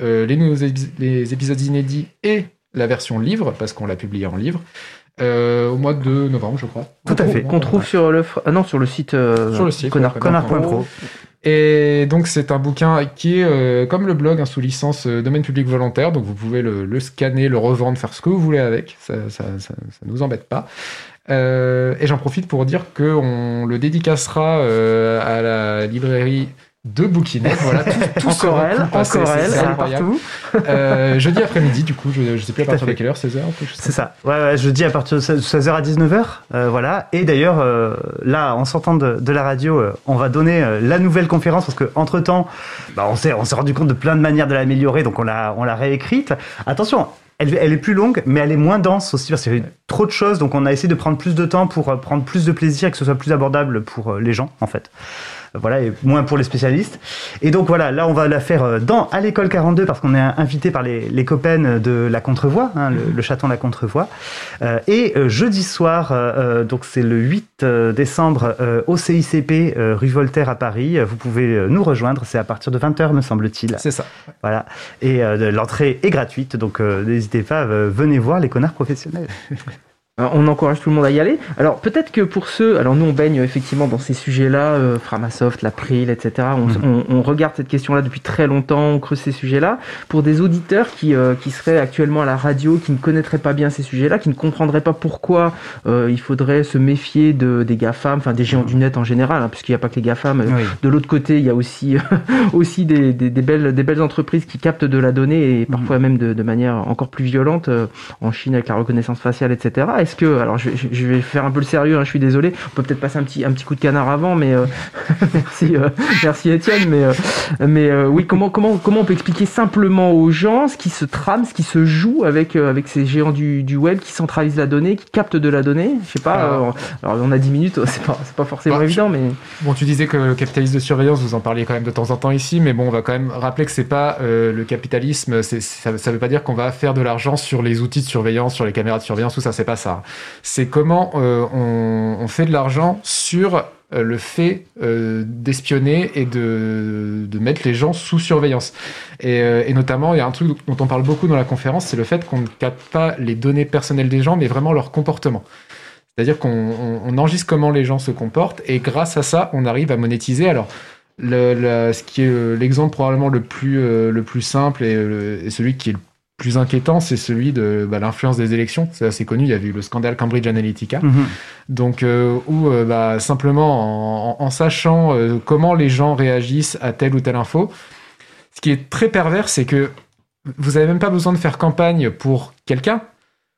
les épisodes inédits et la version livre, parce qu'on l'a publié en livre. Au mois de novembre, je crois. Tout à fait. Qu'on trouve sur le site Connard.pro. Et donc c'est un bouquin qui est comme le blog, sous licence domaine public volontaire, donc vous pouvez le scanner, le revendre, faire ce que vous voulez avec, ça nous embête pas. Et j'en profite pour dire qu'on le dédicacera à la librairie de Bouquinette, voilà, tout encore elle, partout. Jeudi après-midi, du coup, je sais plus à partir de quelle heure, 16h. C'est ça, ouais, jeudi à partir de 16h à 19h, voilà. Et d'ailleurs, là, en sortant de la radio, on va donner la nouvelle conférence, parce qu'entre-temps, on s'est rendu compte de plein de manières de l'améliorer, donc on l'a réécrite. Attention, elle est plus longue, mais elle est moins dense aussi, parce qu'il y avait trop de choses, donc on a essayé de prendre plus de temps pour prendre plus de plaisir et que ce soit plus abordable pour les gens, en fait. Voilà, et moins pour les spécialistes. Et donc voilà, là on va la faire à l'école 42, parce qu'on est invité par les copains de la Contrevoix, le Chaton La Contrevoix. Et jeudi soir, donc c'est le 8 décembre, au CICP, rue Voltaire à Paris. Vous pouvez nous rejoindre, c'est à partir de 20h me semble-t-il. C'est ça. Voilà. Et l'entrée est gratuite, donc n'hésitez pas, venez voir les connards professionnels. On encourage tout le monde à y aller. Alors peut-être que pour ceux, alors nous on baigne effectivement dans ces sujets-là, Framasoft, l'April, etc. On regarde cette question-là depuis très longtemps, on creuse ces sujets-là. Pour des auditeurs qui seraient actuellement à la radio, qui ne connaîtraient pas bien ces sujets-là, qui ne comprendraient pas pourquoi il faudrait se méfier des GAFAM, enfin des géants du net en général, puisqu'il n'y a pas que les GAFAM. Oui. De l'autre côté, il y a aussi des belles entreprises qui captent de la donnée et parfois même de manière encore plus violente en Chine avec la reconnaissance faciale, etc. Est-ce que, alors je vais faire un peu le sérieux, je suis désolé, on peut peut-être passer un petit coup de canard avant, mais merci Étienne, mais oui, comment on peut expliquer simplement aux gens ce qui se trame, ce qui se joue avec ces géants du web qui centralisent la donnée, qui captent de la donnée, je sais pas, alors on a 10 minutes, c'est pas forcément évident, mais... Bon, tu disais que le capitalisme de surveillance, vous en parliez quand même de temps en temps ici, mais bon, on va quand même rappeler que c'est pas le capitalisme, ça veut pas dire qu'on va faire de l'argent sur les outils de surveillance, sur les caméras de surveillance, tout ça, c'est pas ça. C'est comment on fait de l'argent sur le fait d'espionner et de mettre les gens sous surveillance. Et notamment, il y a un truc dont on parle beaucoup dans la conférence, c'est le fait qu'on ne capte pas les données personnelles des gens, mais vraiment leur comportement. C'est-à-dire qu'on enregistre comment les gens se comportent, et grâce à ça, on arrive à monétiser. Alors, ce qui est l'exemple probablement le plus simple et celui qui est le plus inquiétant, c'est celui de l'influence des élections. C'est assez connu, il y a eu le scandale Cambridge Analytica. Donc, où simplement en sachant comment les gens réagissent à telle ou telle info, ce qui est très pervers, c'est que vous n'avez même pas besoin de faire campagne pour quelqu'un.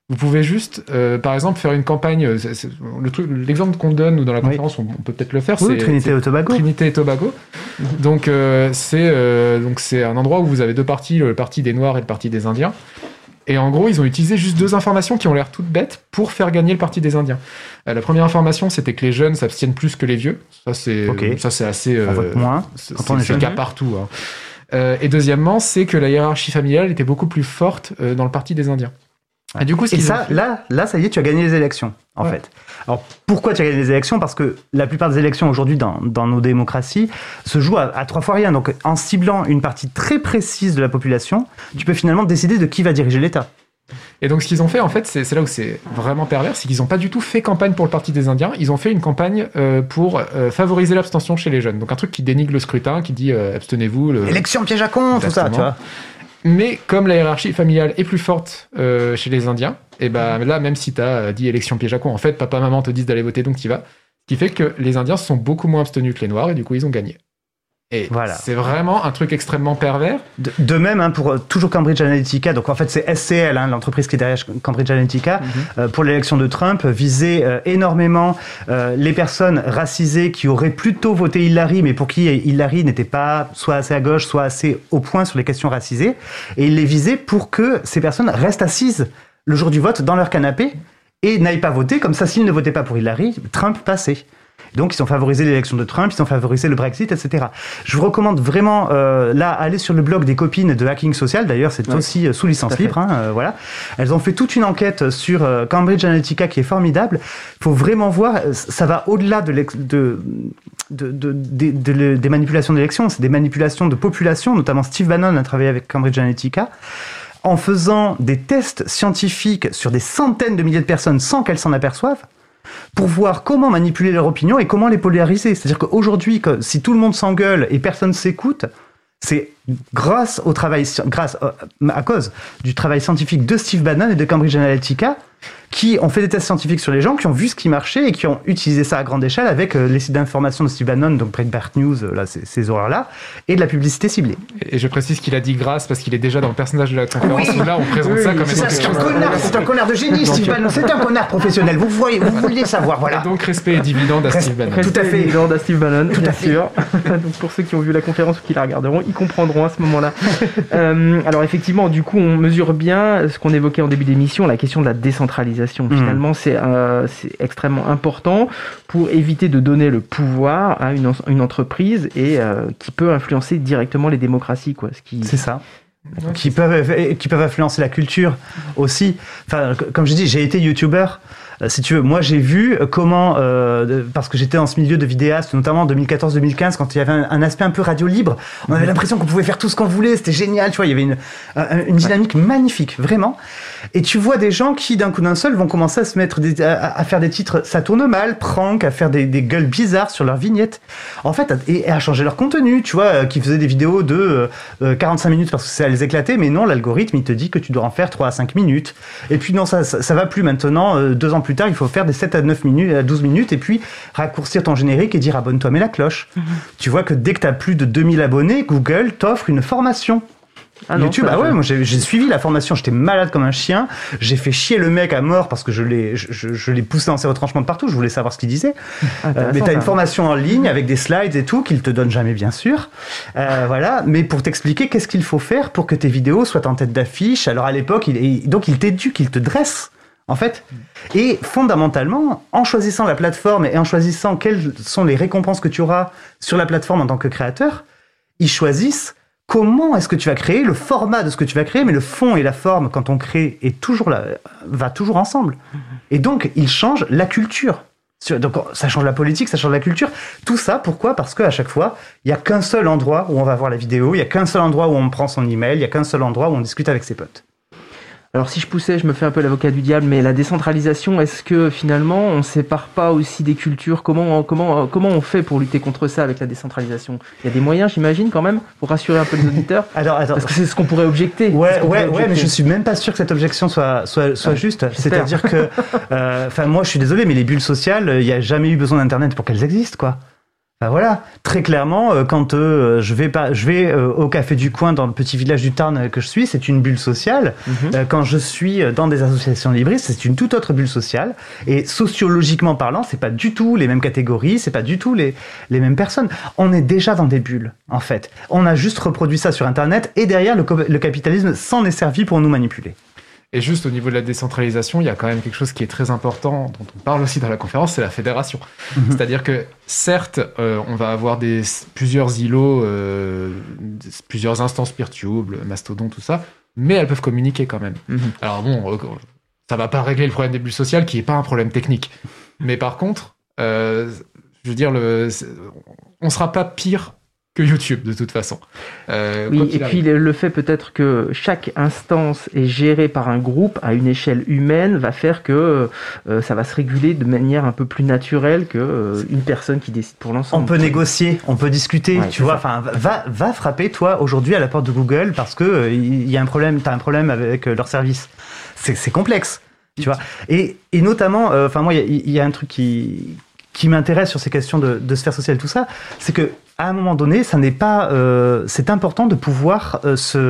Vous pouvez juste, par exemple, faire une campagne. L'exemple qu'on donne nous dans la conférence, on peut peut-être le faire. Oui, Trinité et Tobago. Trinité et Tobago. Donc c'est un endroit où vous avez deux partis, le parti des Noirs et le parti des Indiens. Et en gros, ils ont utilisé juste deux informations qui ont l'air toutes bêtes pour faire gagner le parti des Indiens. La première information, c'était que les jeunes s'abstiennent plus que les vieux. Ça, c'est assez. On vote moins quand on est jeune. C'est le cas partout. Hein. Et deuxièmement, c'est que la hiérarchie familiale était beaucoup plus forte dans le parti des Indiens. Et du coup, là, ça y est, tu as gagné les élections, en fait. Alors, pourquoi tu as gagné les élections ? Parce que la plupart des élections aujourd'hui dans nos démocraties se jouent à 3 fois rien. Donc, en ciblant une partie très précise de la population, tu peux finalement décider de qui va diriger l'État. Et donc, ce qu'ils ont fait, en fait, c'est là où c'est vraiment pervers, c'est qu'ils n'ont pas du tout fait campagne pour le Parti des Indiens. Ils ont fait une campagne pour favoriser l'abstention chez les jeunes. Donc, un truc qui dénigre le scrutin, qui dit abstenez-vous. Élection piège à con, tout ça, tu vois. Mais comme la hiérarchie familiale est plus forte chez les Indiens, et ben là, même si tu as dit élection piège à con, en fait, papa, maman te disent d'aller voter, donc tu y vas. Ce qui fait que les Indiens se sont beaucoup moins abstenus que les Noirs, et du coup, ils ont gagné. Et voilà. C'est vraiment un truc extrêmement pervers. De même, pour toujours Cambridge Analytica, donc en fait c'est SCL, l'entreprise qui est derrière Cambridge Analytica, pour l'élection de Trump, visait énormément les personnes racisées qui auraient plutôt voté Hillary, mais pour qui Hillary n'était pas soit assez à gauche, soit assez au point sur les questions racisées. Et il les visait pour que ces personnes restent assises le jour du vote dans leur canapé et n'aillent pas voter. Comme ça, s'ils ne votaient pas pour Hillary, Trump passait. Donc, ils ont favorisé l'élection de Trump, ils ont favorisé le Brexit, etc. Je vous recommande vraiment, là, aller sur le blog des copines de Hacking Social. D'ailleurs, c'est aussi sous licence libre. Voilà. Elles ont fait toute une enquête sur Cambridge Analytica qui est formidable. Il faut vraiment voir, ça va au-delà des manipulations d'élections. C'est des manipulations de population. Notamment, Steve Bannon a travaillé avec Cambridge Analytica en faisant des tests scientifiques sur des centaines de milliers de personnes sans qu'elles s'en aperçoivent, pour voir comment manipuler leur opinion et comment les polariser. C'est-à-dire qu'aujourd'hui, si tout le monde s'engueule et personne s'écoute, c'est à cause du travail scientifique de Steve Bannon et de Cambridge Analytica, qui ont fait des tests scientifiques sur les gens, qui ont vu ce qui marchait et qui ont utilisé ça à grande échelle avec les sites d'information de Steve Bannon, donc Breitbart News, là, ces horreurs-là, et de la publicité ciblée. Et je précise qu'il a dit grâce parce qu'il est déjà dans le personnage de la conférence où là on présente ça comme c'est un connard de génie, Steve Bannon, c'est un connard professionnel, vous vouliez savoir, voilà. Et donc respect et dividende à Steve Bannon. Tout à fait. Dividende à Steve Bannon, bien sûr. Donc pour ceux qui ont vu la conférence ou qui la regarderont, ils comprendront à ce moment-là. Alors effectivement, du coup, on mesure bien ce qu'on évoquait en début d'émission, la question de la décentralisation. Finalement, c'est extrêmement important pour éviter de donner le pouvoir à une entreprise et qui peut influencer directement les démocraties, quoi. C'est ça. Qui peuvent influencer la culture aussi. Enfin, comme je dis, j'ai été youtubeur. Si tu veux, moi j'ai vu comment, parce que j'étais dans ce milieu de vidéastes, notamment en 2014-2015, quand il y avait un aspect un peu radio libre, on avait l'impression qu'on pouvait faire tout ce qu'on voulait, c'était génial, tu vois, il y avait une dynamique magnifique, vraiment. Et tu vois des gens qui, d'un coup d'un seul, vont commencer à se mettre à faire des titres, ça tourne mal, prank, à faire des gueules bizarres sur leurs vignettes, en fait, et à changer leur contenu, tu vois, qui faisaient des vidéos de 45 minutes parce que ça les éclatait, mais non, l'algorithme, il te dit que tu dois en faire 3 à 5 minutes. Et puis non, ça va plus maintenant, 2 ans plus tard, il faut faire des 7 à 9 minutes, à 12 minutes, et puis raccourcir ton générique et dire abonne-toi, mets la cloche. Tu vois que dès que tu as plus de 2000 abonnés, Google t'offre une formation. YouTube, moi j'ai suivi la formation, j'étais malade comme un chien, j'ai fait chier le mec à mort parce que je l'ai poussé dans ses retranchements de partout, je voulais savoir ce qu'il disait. Mais t'as une formation en ligne avec des slides et tout qu'il te donne jamais, bien sûr. Voilà, mais pour t'expliquer qu'est-ce qu'il faut faire pour que tes vidéos soient en tête d'affiche. Alors à l'époque, il t'éduque, il te dresse. En fait, et fondamentalement, en choisissant la plateforme et en choisissant quelles sont les récompenses que tu auras sur la plateforme en tant que créateur, ils choisissent comment est-ce que tu vas créer, le format de ce que tu vas créer, mais le fond et la forme, quand on crée, va toujours ensemble. Et donc, ils changent la culture. Donc, ça change la politique, ça change la culture. Tout ça, pourquoi ? Parce qu'à chaque fois, il n'y a qu'un seul endroit où on va voir la vidéo, il n'y a qu'un seul endroit où on prend son email, il n'y a qu'un seul endroit où on discute avec ses potes. Alors si je poussais, je me fais un peu l'avocat du diable, mais la décentralisation, est-ce que finalement on ne sépare pas aussi des cultures ? Comment on fait pour lutter contre ça avec la décentralisation ? Il y a des moyens, j'imagine, quand même, pour rassurer un peu les auditeurs. Parce que c'est ce qu'on pourrait objecter. Ouais, mais je suis même pas sûr que cette objection soit juste. C'est-à-dire que, moi je suis désolé, mais les bulles sociales, il n'y a jamais eu besoin d'Internet pour qu'elles existent, quoi. Voilà, très clairement, quand je vais au café du coin dans le petit village du Tarn que je suis, c'est une bulle sociale. Quand je suis dans des associations libristes, c'est une toute autre bulle sociale. Et sociologiquement parlant, c'est pas du tout les mêmes catégories, c'est pas du tout les mêmes personnes. On est déjà dans des bulles, en fait. On a juste reproduit ça sur Internet et derrière, le capitalisme s'en est servi pour nous manipuler. Et juste au niveau de la décentralisation, il y a quand même quelque chose qui est très important, dont on parle aussi dans la conférence, c'est la fédération. C'est-à-dire que, certes, on va avoir plusieurs îlots, plusieurs instances Peertube, Mastodon, tout ça, mais elles peuvent communiquer quand même. Alors bon, ça va pas régler le problème des bulles sociales, qui est pas un problème technique. Mais par contre, je veux dire, on sera pas pire que YouTube de toute façon. Oui, et puis le fait peut-être que chaque instance est gérée par un groupe à une échelle humaine va faire que ça va se réguler de manière un peu plus naturelle que une personne qui décide pour l'ensemble. On peut négocier, on peut discuter, tu vois. Enfin, va frapper toi aujourd'hui à la porte de Google parce que il y a un problème, t'as un problème avec leur service. C'est complexe, tu vois. Et notamment, enfin moi, il y a un truc qui m'intéresse sur ces questions de sphère sociale, tout ça, c'est que à un moment donné, ça n'est pas, c'est important de pouvoir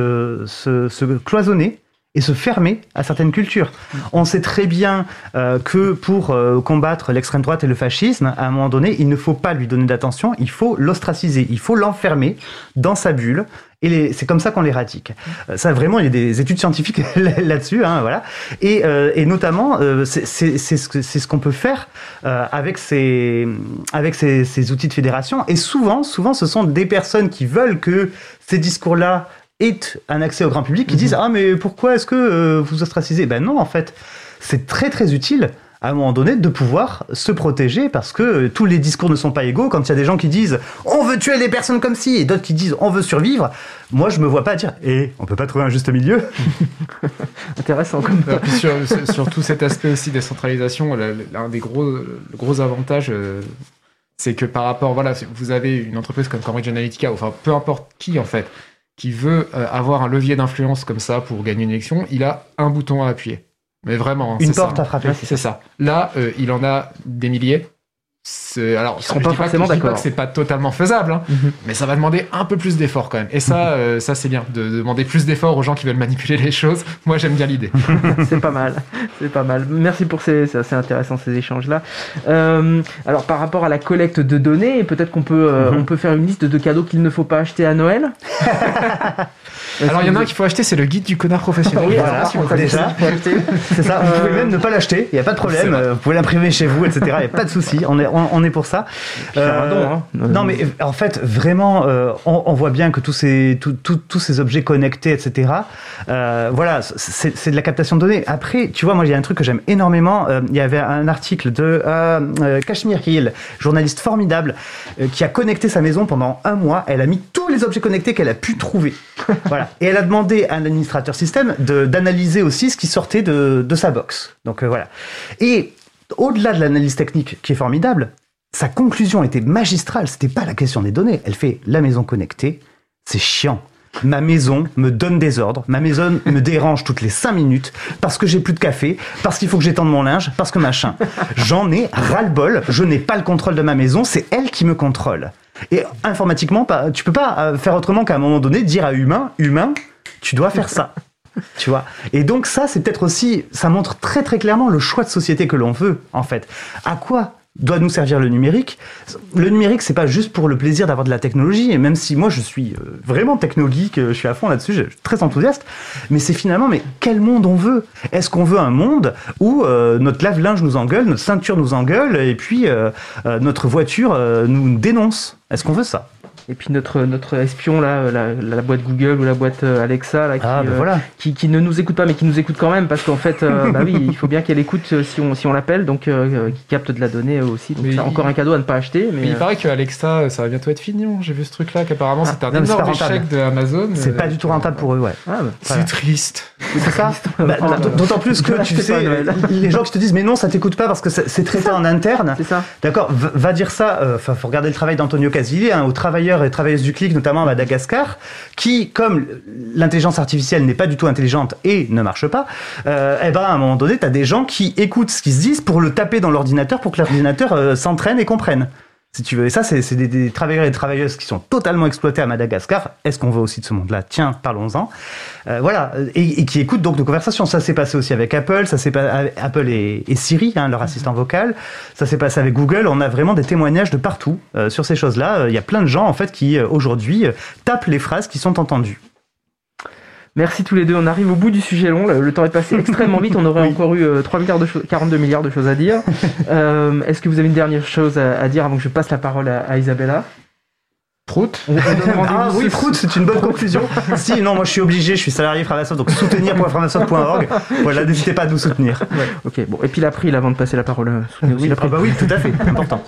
se cloisonner et se fermer à certaines cultures. On sait très bien que pour combattre l'extrême droite et le fascisme, à un moment donné, il ne faut pas lui donner d'attention, il faut l'ostraciser, il faut l'enfermer dans sa bulle. Et c'est comme ça qu'on l'éradicque. Ça, vraiment, il y a des études scientifiques là-dessus, hein, voilà. Et notamment, c'est ce qu'on peut faire avec ces outils de fédération. Et souvent, ce sont des personnes qui veulent que ces discours-là aient un accès au grand public, qui disent « Ah, mais pourquoi est-ce que vous ostracisez ?» Ben non, en fait, c'est très, très utile à un moment donné de pouvoir se protéger parce que tous les discours ne sont pas égaux. Quand il y a des gens qui disent « On veut tuer les personnes comme ci » et d'autres qui disent « On veut survivre », moi je me vois pas dire « on peut pas trouver un juste milieu ?» Intéressant comme ça. Puis sur tout cet aspect aussi décentralisation, l'un des gros avantages, c'est que par rapport, voilà, vous avez une entreprise comme Cambridge Analytica, enfin peu importe qui en fait, qui veut avoir un levier d'influence comme ça pour gagner une élection, il a un bouton à appuyer. Mais vraiment, une porte à frapper. C'est ça. Là, il en a des milliers. Alors, ils seront pas forcément d'accord. Je dis pas que c'est pas totalement faisable, hein, mais ça va demander un peu plus d'efforts quand même. Et ça, ça c'est bien de demander plus d'efforts aux gens qui veulent manipuler les choses. Moi, j'aime bien l'idée. C'est pas mal. Merci pour c'est assez intéressant ces échanges-là. Alors, par rapport à la collecte de données, peut-être qu'on peut, on peut faire une liste de cadeaux qu'il ne faut pas acheter à Noël. Alors, il y en a un qu'il faut acheter, c'est le guide du connard professionnel. Oui, voilà, déjà. C'est ça. Vous pouvez même ne pas l'acheter. Il y a pas de problème. Vous pouvez l'imprimer chez vous, etc. Il y a pas de souci. On est pour ça. Non, mais en fait, vraiment, on voit bien que tous ces objets connectés, etc. Voilà, c'est de la captation de données. Après, tu vois, moi, il y a un truc que j'aime énormément. Il y avait un article de Kashmir Hill, journaliste formidable, qui a connecté sa maison pendant 1 mois. Elle a mis tous les objets connectés qu'elle a pu trouver. Voilà. Et elle a demandé à un administrateur système d'analyser aussi ce qui sortait de sa box. Donc voilà. Et au-delà de l'analyse technique qui est formidable, sa conclusion était magistrale. C'était pas la question des données. Elle fait la maison connectée, c'est chiant. Ma maison me donne des ordres. Ma maison me dérange toutes les 5 minutes parce que j'ai plus de café, parce qu'il faut que j'étende mon linge, parce que machin. J'en ai ras-le-bol. Je n'ai pas le contrôle de ma maison. C'est elle qui me contrôle. Et informatiquement, tu peux pas faire autrement qu'à un moment donné dire à humain, tu dois faire ça. Tu vois. Et donc ça, c'est peut-être aussi, ça montre très très clairement le choix de société que l'on veut, en fait. À quoi doit nous servir le numérique? Le numérique, c'est pas juste pour le plaisir d'avoir de la technologie, et même si moi je suis vraiment techno-geek, je suis à fond là-dessus, je suis très enthousiaste, mais c'est finalement, mais quel monde on veut? Est-ce qu'on veut un monde où notre lave-linge nous engueule, notre ceinture nous engueule, et puis notre voiture nous dénonce? Est-ce qu'on veut ça? Et puis notre espion là, la boîte Google ou la boîte Alexa là, qui ne nous écoute pas mais qui nous écoute quand même parce qu'en fait bah oui, il faut bien qu'elle écoute si on l'appelle, donc qui capte de la donnée aussi. Donc c'est encore un cadeau à ne pas acheter. Mais il paraît que Alexa ça va bientôt être fini. J'ai vu ce truc là qu'apparemment c'est un énorme échec de Amazon. C'est pas du tout rentable pour eux, ouais. C'est triste. C'est ça. D'autant plus que tu sais, les gens qui te disent mais non ça t'écoute pas parce que c'est traité en interne. C'est ça. D'accord. Va dire ça. Enfin, faut regarder le travail d'Antonio Casilli, aux travailleurs et travailleuses du clic, notamment à Madagascar, qui, comme l'intelligence artificielle n'est pas du tout intelligente et ne marche pas, à un moment donné, tu as des gens qui écoutent ce qu'ils se disent pour le taper dans l'ordinateur pour que l'ordinateur s'entraîne et comprenne. si tu veux. Et ça, c'est des travailleurs et des travailleuses qui sont totalement exploités à Madagascar. Est-ce qu'on veut aussi de ce monde-là? Tiens, parlons-en. Voilà, et qui écoutent donc nos conversations. Ça s'est passé aussi avec Apple, Apple et Siri, leur assistant vocal. Ça s'est passé avec Google. On a vraiment des témoignages de partout sur ces choses-là. Il y a plein de gens, en fait, qui, aujourd'hui, tapent les phrases qui sont entendues. Merci tous les deux. On arrive au bout du sujet long. Le temps est passé extrêmement vite. On aurait encore eu 42 milliards de choses à dire. Est-ce que vous avez une dernière chose à dire avant que je passe la parole à Isabella? Prout. Oui, Prout, c'est une bonne conclusion. Si, non, moi je suis obligé, je suis salarié Framasoft, donc soutenir.framasoft.org. Voilà, n'hésitez pas à nous soutenir. Ouais. Ok, bon. Et puis l'April, avant de passer la parole. Oui, tout à fait, important.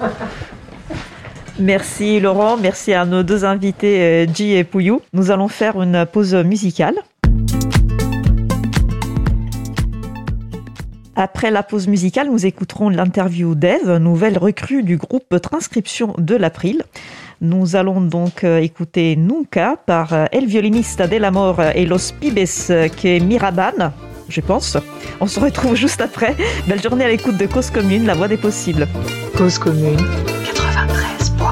Merci Laurent, merci à nos deux invités Ji et Pouillou. Nous allons faire une pause musicale. Après la pause musicale, nous écouterons l'interview d'Ève, nouvelle recrue du groupe Transcription de l'April. Nous allons donc écouter Nunca par El Violinista dell'Amor et Los Pibes que Miraban, je pense. On se retrouve juste après. Belle journée à l'écoute de Cause Commune, la voix des possibles. Cause Commune 93.1.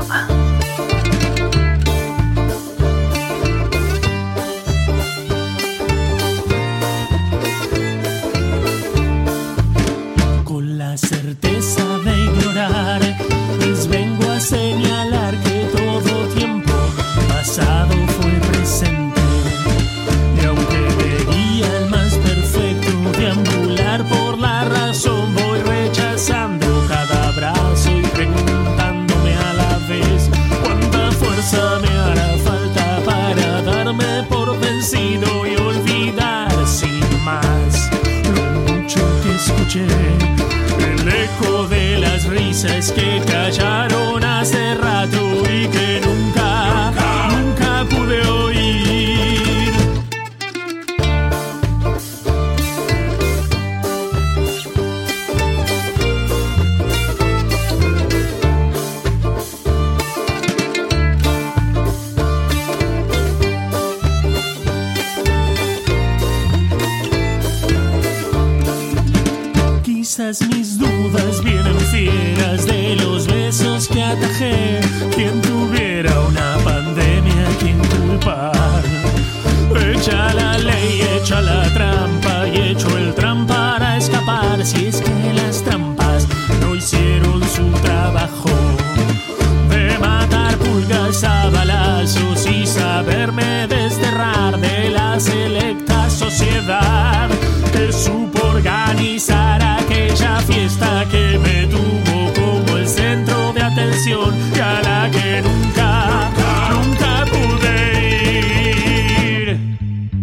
La certeza de ignorar, les vengo a señalar que todo tiempo pasado fue presente. Y aunque veía el más perfecto deambular por la razón, voy rechazando cada abrazo y preguntándome a la vez cuánta fuerza me hará falta para darme por vencido y olvidar sin más lo mucho que escuché. El eco de las risas que callaron hace rato y que nunca pude oír. Quizás mis dudas vienen fieras de los besos que atajé. Quien tuviera una pandemia, quien culpar. Echa la ley, echa la trampa y echo el trampa para escapar. Si es que las trampas no hicieron su trabajo de matar pulgas a balazos y saberme desterrar de la selecta sociedad que supo organizar aquella fiesta que me tuvo como el centro de atención y a la que nunca pude ir.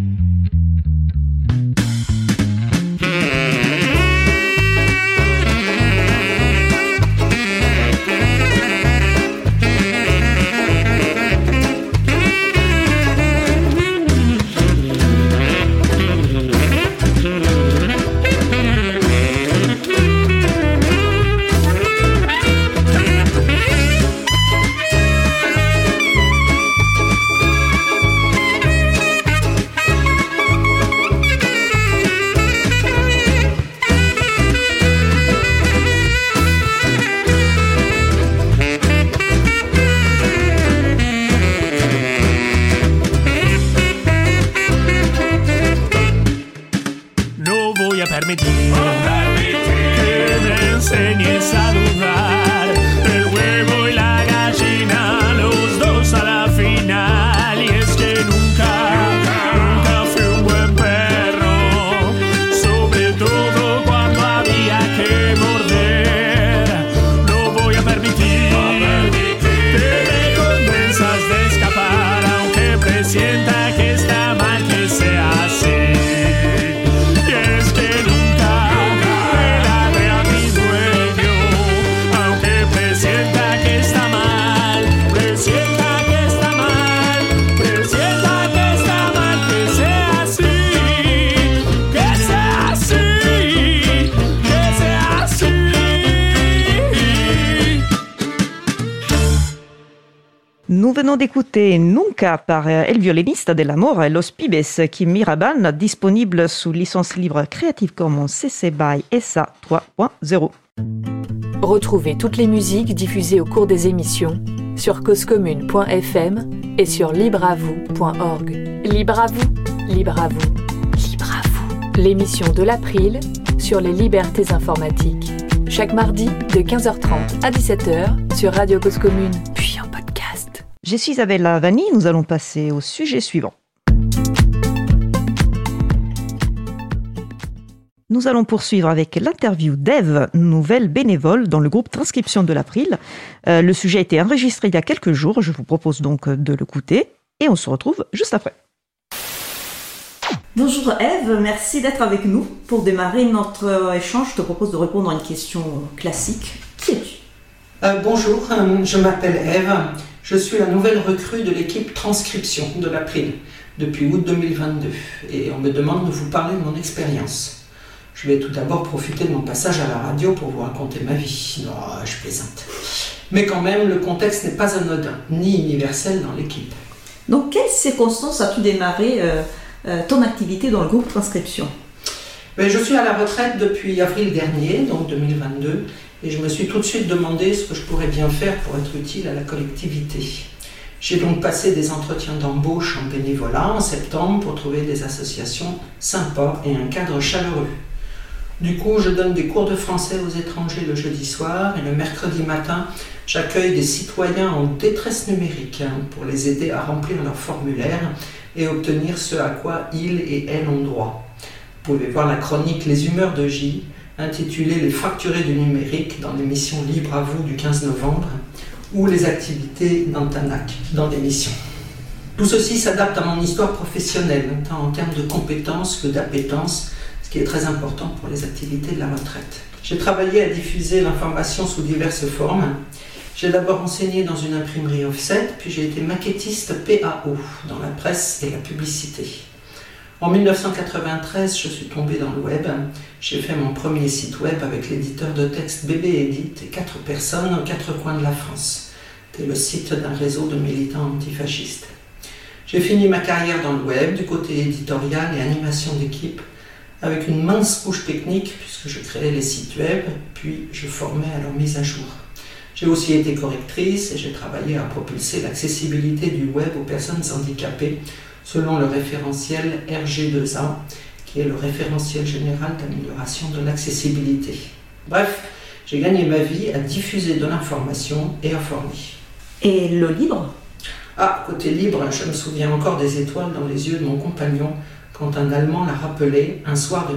Nous venons d'écouter Nunca par El Violinista dell'Amor et Los Pibes qui Miraban, disponible sous licence libre Creative Commons CC BY SA 3.0. Retrouvez toutes les musiques diffusées au cours des émissions sur causecommune.fm et sur libreavou.org. Libre à vous, libre à vous, libre à vous. L'émission de l'April sur les libertés informatiques. Chaque mardi de 15h30 à 17h sur Radio Cause Commune, puis en podcast. Je suis Isabella Vanni, nous allons passer au sujet suivant. Nous allons poursuivre avec l'interview d'Ève, nouvelle bénévole dans le groupe Transcription de l'April. Le sujet a été enregistré il y a quelques jours, je vous propose donc de l'écouter et on se retrouve juste après. Bonjour Ève, merci d'être avec nous. Pour démarrer notre échange, je te propose de répondre à une question classique. Qui es-tu ? Bonjour, je m'appelle Ève. Je suis la nouvelle recrue de l'équipe Transcription de l'April depuis août 2022 et on me demande de vous parler de mon expérience. Je vais tout d'abord profiter de mon passage à la radio pour vous raconter ma vie. Non, je plaisante. Mais quand même, le contexte n'est pas anodin, ni universel dans l'équipe. Donc, quelles circonstances as-tu démarré ton activité dans le groupe Transcription ? Je suis à la retraite depuis avril dernier, donc 2022, et je me suis tout de suite demandé ce que je pourrais bien faire pour être utile à la collectivité. J'ai donc passé des entretiens d'embauche en bénévolat en septembre pour trouver des associations sympas et un cadre chaleureux. Du coup, je donne des cours de français aux étrangers le jeudi soir et le mercredi matin, j'accueille des citoyens en détresse numérique pour les aider à remplir leur formulaire et obtenir ce à quoi ils et elles ont droit. Vous pouvez voir la chronique Les humeurs de J, intitulée Les fracturés du numérique dans l'émission Libre à vous du 15 novembre, ou les activités d'Antanac dans l'émission. Tout ceci s'adapte à mon histoire professionnelle, tant en termes de compétences que d'appétence, ce qui est très important pour les activités de la retraite. J'ai travaillé à diffuser l'information sous diverses formes. J'ai d'abord enseigné dans une imprimerie offset, puis j'ai été maquettiste PAO dans la presse et la publicité. En 1993, je suis tombée dans le web. J'ai fait mon premier site web avec l'éditeur de texte Bébé Edit et 4 personnes aux 4 coins de la France. C'était le site d'un réseau de militants antifascistes. J'ai fini ma carrière dans le web, du côté éditorial et animation d'équipe, avec une mince couche technique, puisque je créais les sites web, puis je formais à leur mise à jour. J'ai aussi été correctrice et j'ai travaillé à propulser l'accessibilité du web aux personnes handicapées, selon le référentiel RG2A, qui est le référentiel général d'amélioration de l'accessibilité. Bref, j'ai gagné ma vie à diffuser de l'information et à former. Et le libre ? Côté libre, je me souviens encore des étoiles dans les yeux de mon compagnon quand un Allemand l'a rappelé un soir de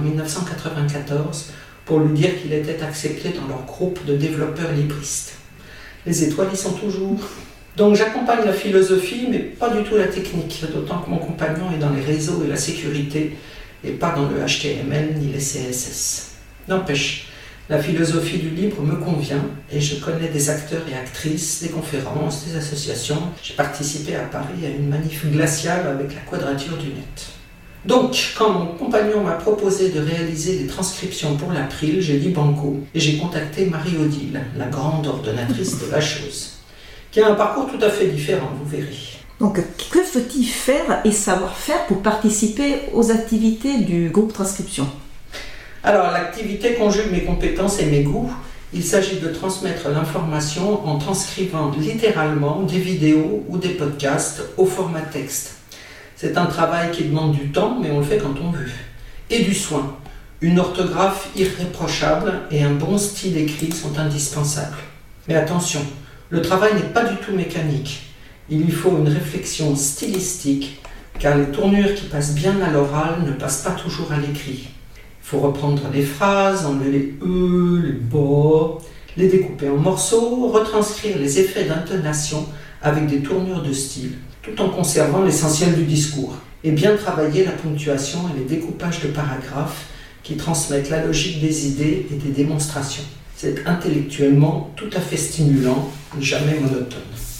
1994 pour lui dire qu'il était accepté dans leur groupe de développeurs libristes. Les étoiles y sont toujours. Donc j'accompagne la philosophie, mais pas du tout la technique, d'autant que mon compagnon est dans les réseaux et la sécurité, et pas dans le HTML ni les CSS. N'empêche, la philosophie du libre me convient, et je connais des acteurs et actrices, des conférences, des associations. J'ai participé à Paris à une manif glaciale avec la Quadrature du Net. Donc, quand mon compagnon m'a proposé de réaliser des transcriptions pour l'April, j'ai dit banco, et j'ai contacté Marie-Odile, la grande ordonnatrice de la chose, qui a un parcours tout à fait différent, vous verrez. Donc, que faut-il faire et savoir faire pour participer aux activités du groupe Transcription ? Alors, l'activité conjugue mes compétences et mes goûts. Il s'agit de transmettre l'information en transcrivant littéralement des vidéos ou des podcasts au format texte. C'est un travail qui demande du temps, mais on le fait quand on veut. Et du soin. Une orthographe irréprochable et un bon style écrit sont indispensables. Mais attention, le travail n'est pas du tout mécanique. Il lui faut une réflexion stylistique, car les tournures qui passent bien à l'oral ne passent pas toujours à l'écrit. Il faut reprendre les phrases, enlever les « les « bas », les découper en morceaux, retranscrire les effets d'intonation avec des tournures de style, tout en conservant l'essentiel du discours, et bien travailler la ponctuation et les découpages de paragraphes qui transmettent la logique des idées et des démonstrations. C'est intellectuellement tout à fait stimulant, jamais monotone.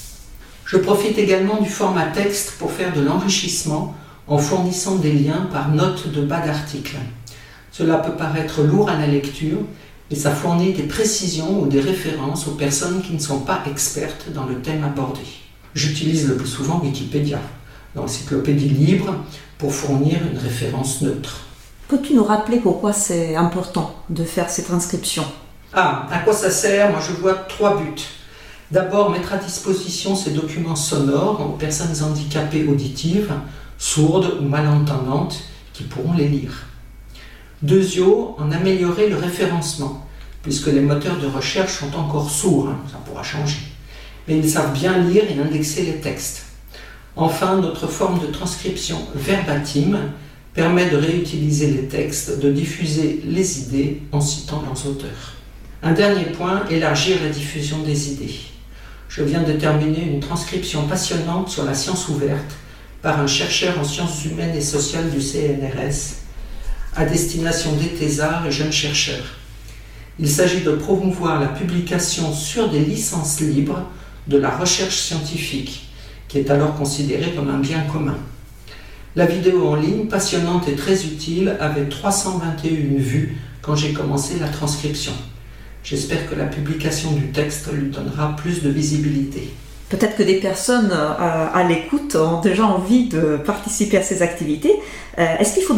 Je profite également du format texte pour faire de l'enrichissement en fournissant des liens par note de bas d'article. Cela peut paraître lourd à la lecture, mais ça fournit des précisions ou des références aux personnes qui ne sont pas expertes dans le thème abordé. J'utilise le plus souvent Wikipédia, l'encyclopédie libre, pour fournir une référence neutre. Peux-tu nous rappeler pourquoi c'est important de faire ces transcriptions ? Ah, à quoi ça sert? Moi, je vois 3 buts. D'abord, mettre à disposition ces documents sonores aux personnes handicapées auditives, sourdes ou malentendantes, qui pourront les lire. Deuxièmement, en améliorer le référencement, puisque les moteurs de recherche sont encore sourds, ça pourra changer. Mais ils savent bien lire et indexer les textes. Enfin, notre forme de transcription verbatim permet de réutiliser les textes, de diffuser les idées en citant leurs auteurs. Un dernier point, élargir la diffusion des idées. Je viens de terminer une transcription passionnante sur la science ouverte par un chercheur en sciences humaines et sociales du CNRS à destination des thésards et jeunes chercheurs. Il s'agit de promouvoir la publication sur des licences libres de la recherche scientifique, qui est alors considérée comme un bien commun. La vidéo en ligne, passionnante et très utile, avait 321 vues quand j'ai commencé la transcription. J'espère que la publication du texte lui donnera plus de visibilité. Peut-être que des personnes à l'écoute ont déjà envie de participer à ces activités. Est-ce qu'il faut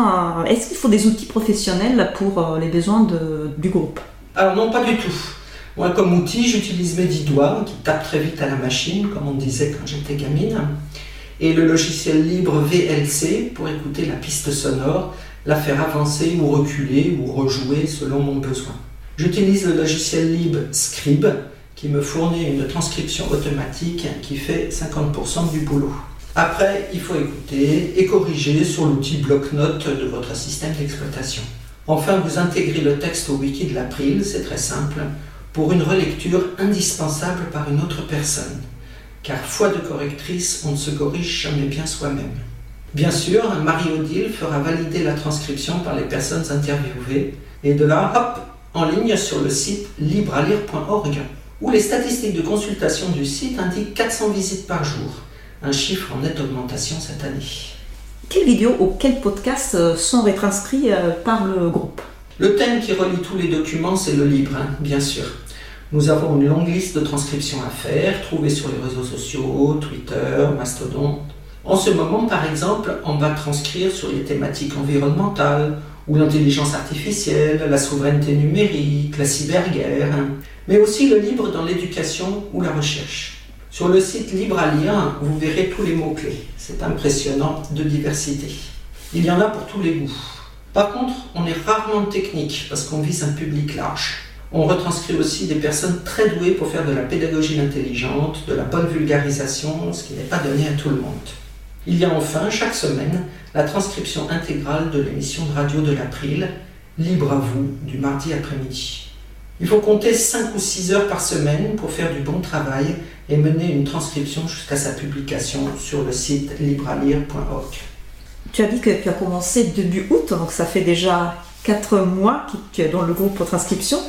des outils professionnels pour les besoins du groupe? Alors non, pas du tout. Moi, comme outil, j'utilise mes 10 doigts qui tapent très vite à la machine, comme on disait quand j'étais gamine, et le logiciel libre VLC pour écouter la piste sonore, la faire avancer ou reculer ou rejouer selon mon besoin. J'utilise le logiciel libre Scribe qui me fournit une transcription automatique qui fait 50% du boulot. Après, il faut écouter et corriger sur l'outil bloc-notes de votre système d'exploitation. Enfin, vous intégrez le texte au wiki de l'April, c'est très simple, pour une relecture indispensable par une autre personne. Car foi de correctrice, on ne se corrige jamais bien soi-même. Bien sûr, Marie-Odile fera valider la transcription par les personnes interviewées, et de là, hop, en ligne sur le site librealire.org, où les statistiques de consultation du site indiquent 400 visites par jour, un chiffre en nette augmentation cette année. Quelles vidéos ou quels podcasts sont retranscrits par le groupe? Le thème qui relie tous les documents, c'est le libre, bien sûr. Nous avons une longue liste de transcriptions à faire, trouvées sur les réseaux sociaux, Twitter, Mastodon. En ce moment, par exemple, on va transcrire sur les thématiques environnementales, ou l'intelligence artificielle, la souveraineté numérique, la cyberguerre, mais aussi le libre dans l'éducation ou la recherche. Sur le site Libre à lire, vous verrez tous les mots-clés. C'est impressionnant de diversité. Il y en a pour tous les goûts. Par contre, on est rarement technique parce qu'on vise un public large. On retranscrit aussi des personnes très douées pour faire de la pédagogie intelligente, de la bonne vulgarisation, ce qui n'est pas donné à tout le monde. Il y a enfin, chaque semaine, la transcription intégrale de l'émission de radio de l'April, Libre à vous, du mardi après-midi. Il faut compter 5 ou 6 heures par semaine pour faire du bon travail et mener une transcription jusqu'à sa publication sur le site librealire.org. Tu as dit que tu as commencé début août, donc ça fait déjà 4 mois que tu es dans le groupe pour transcription.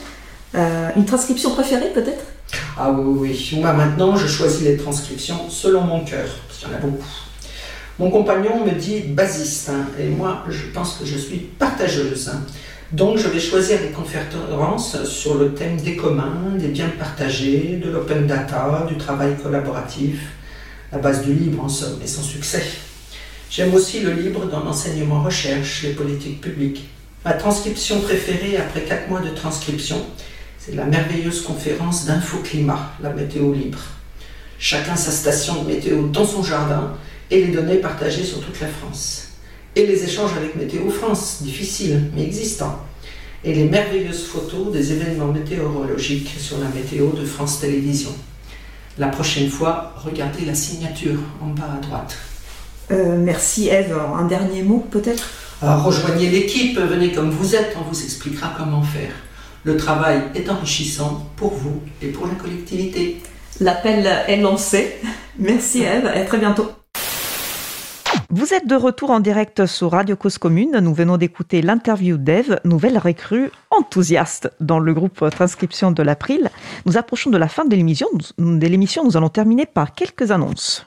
Une transcription préférée peut-être? Ah oui. Moi maintenant, je choisis les transcriptions selon mon cœur, parce qu'il y en a beaucoup. Mon compagnon me dit basiste, et moi je pense que je suis partageuse. Donc je vais choisir des conférences sur le thème des communs, des biens partagés, de l'open data, du travail collaboratif, la base du libre en somme et son succès. J'aime aussi le libre dans l'enseignement recherche, les politiques publiques. Ma transcription préférée après 4 mois de transcription, c'est la merveilleuse conférence d'Infoclimat, la météo libre. Chacun sa station de météo dans son jardin et les données partagées sur toute la France. Et les échanges avec Météo France, difficiles mais existants. Et les merveilleuses photos des événements météorologiques sur la météo de France Télévisions. La prochaine fois, regardez la signature en bas à droite. Merci Ève. Un dernier mot peut-être? Rejoignez l'équipe, venez comme vous êtes, on vous expliquera comment faire. Le travail est enrichissant pour vous et pour la collectivité. L'appel est lancé. Merci Ève, et à très bientôt. Vous êtes de retour en direct sur Radio Cause Commune. Nous venons d'écouter l'interview d'Ève, nouvelle recrue enthousiaste dans le groupe Transcription de l'April. Nous approchons de la fin de l'émission. Nous allons terminer par quelques annonces.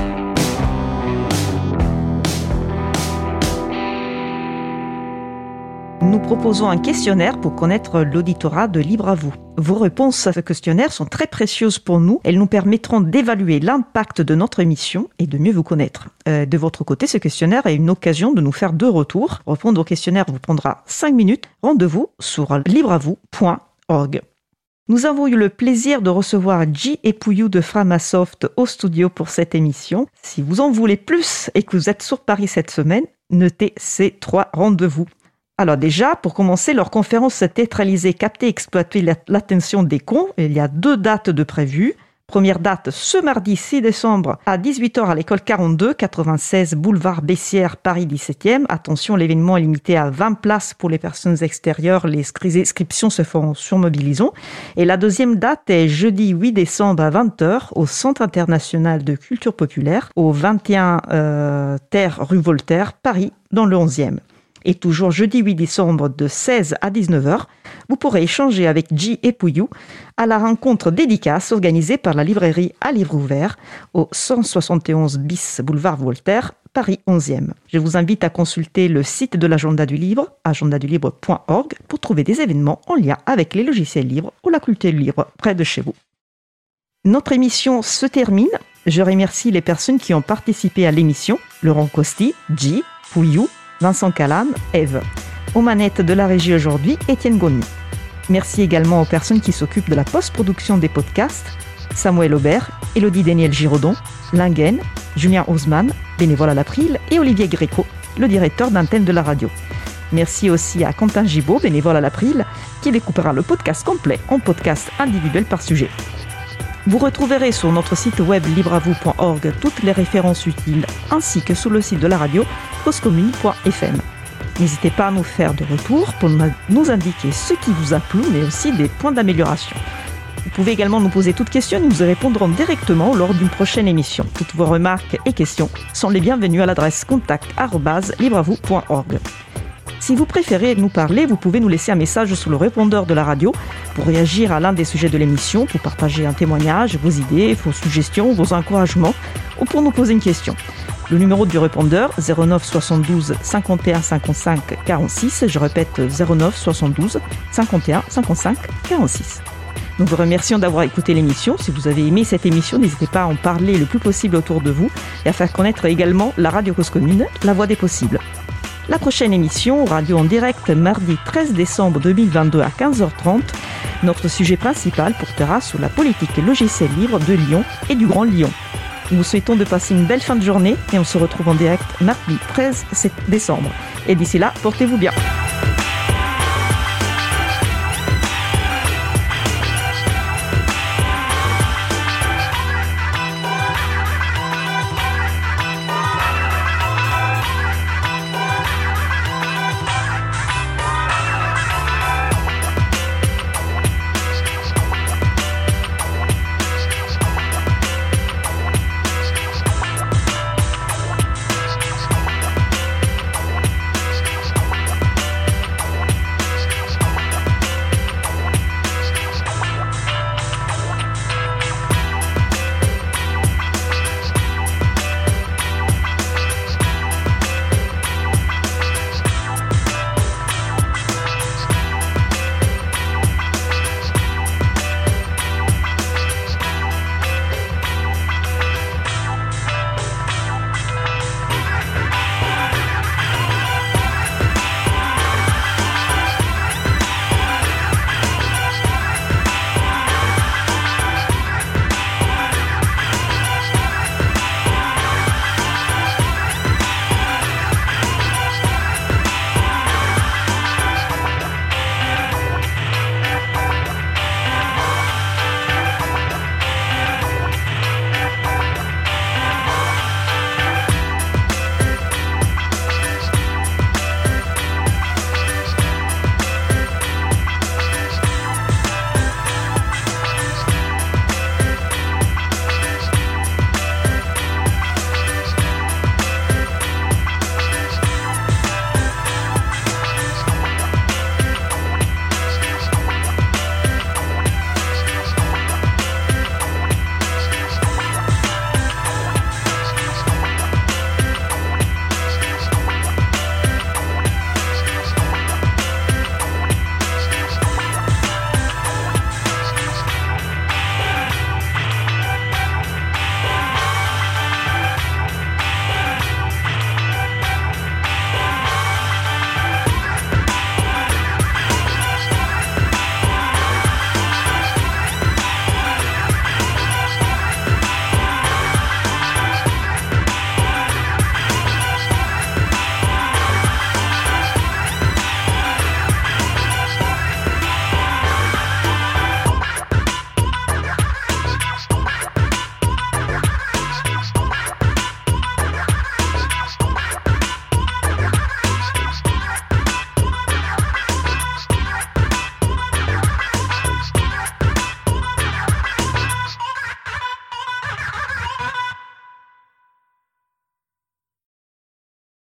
Nous proposons un questionnaire pour connaître l'auditorat de Libre à vous. Vos réponses à ce questionnaire sont très précieuses pour nous. Elles nous permettront d'évaluer l'impact de notre émission et de mieux vous connaître. De votre côté, ce questionnaire est une occasion de nous faire 2 retours. Répondre au questionnaire vous prendra 5 minutes. Rendez-vous sur libreavou.org. framasoft.org. Nous avons eu le plaisir de recevoir Ji et Pouillou de Framasoft au studio pour cette émission. Si vous en voulez plus et que vous êtes sur Paris cette semaine, notez ces 3 rendez-vous. Alors déjà, pour commencer, leur conférence Théâtraliser, capter, exploiter l'attention des cons. Il y a 2 dates de prévues. Première date, ce mardi 6 décembre à 18h à l'école 42, 96 boulevard Bessières, Paris 17e. Attention, l'événement est limité à 20 places pour les personnes extérieures. Les inscriptions se font sur Mobilisons. Et la deuxième date est jeudi 8 décembre à 20h au Centre international de culture populaire, au 21 Terre rue Voltaire, Paris, dans le 11e. Et toujours jeudi 8 décembre de 16 à 19h, vous pourrez échanger avec Ji et Pouillou à la rencontre dédicace organisée par la librairie à livre ouvert au 171 bis boulevard Voltaire, Paris 11e. Je vous invite à consulter le site de l'agenda du livre, agendadulibre.org, pour trouver des événements en lien avec les logiciels libres ou la culture libre près de chez vous. Notre émission se termine. Je remercie les personnes qui ont participé à l'émission, Laurent Costi, Ji, Pouillou, Vincent Calam, Eve. Aux manettes de la régie aujourd'hui, Étienne Gagnon. Merci également aux personnes qui s'occupent de la post-production des podcasts, Samuel Aubert, Élodie Daniel Giraudon, Lingen, Julien Haussmann, bénévole à l'April, et Olivier Gréco, le directeur d'antenne de la radio. Merci aussi à Quentin Gibaud, bénévole à l'April, qui découpera le podcast complet en podcast individuel par sujet. Vous retrouverez sur notre site web libreavou.org toutes les références utiles, ainsi que sur le site de la radio causecommune.fm. N'hésitez pas à nous faire de retour pour nous indiquer ce qui vous a plu, mais aussi des points d'amélioration. Vous pouvez également nous poser toutes questions et nous y répondrons directement lors d'une prochaine émission. Toutes vos remarques et questions sont les bienvenues à l'adresse contact@libreavou.org. Si vous préférez nous parler, vous pouvez nous laisser un message sur le répondeur de la radio pour réagir à l'un des sujets de l'émission, pour partager un témoignage, vos idées, vos suggestions, vos encouragements ou pour nous poser une question. Le numéro du répondeur, 09 72 51 55 46. Je répète, 09 72 51 55 46. Nous vous remercions d'avoir écouté l'émission. Si vous avez aimé cette émission, n'hésitez pas à en parler le plus possible autour de vous et à faire connaître également la radio Cause Commune, la voix des possibles. La prochaine émission, radio en direct, mardi 13 décembre 2022 à 15h30. Notre sujet principal portera sur la politique logicielle libre de Lyon et du Grand Lyon. Nous vous souhaitons de passer une belle fin de journée et on se retrouve en direct mardi 13 décembre. Et d'ici là, portez-vous bien.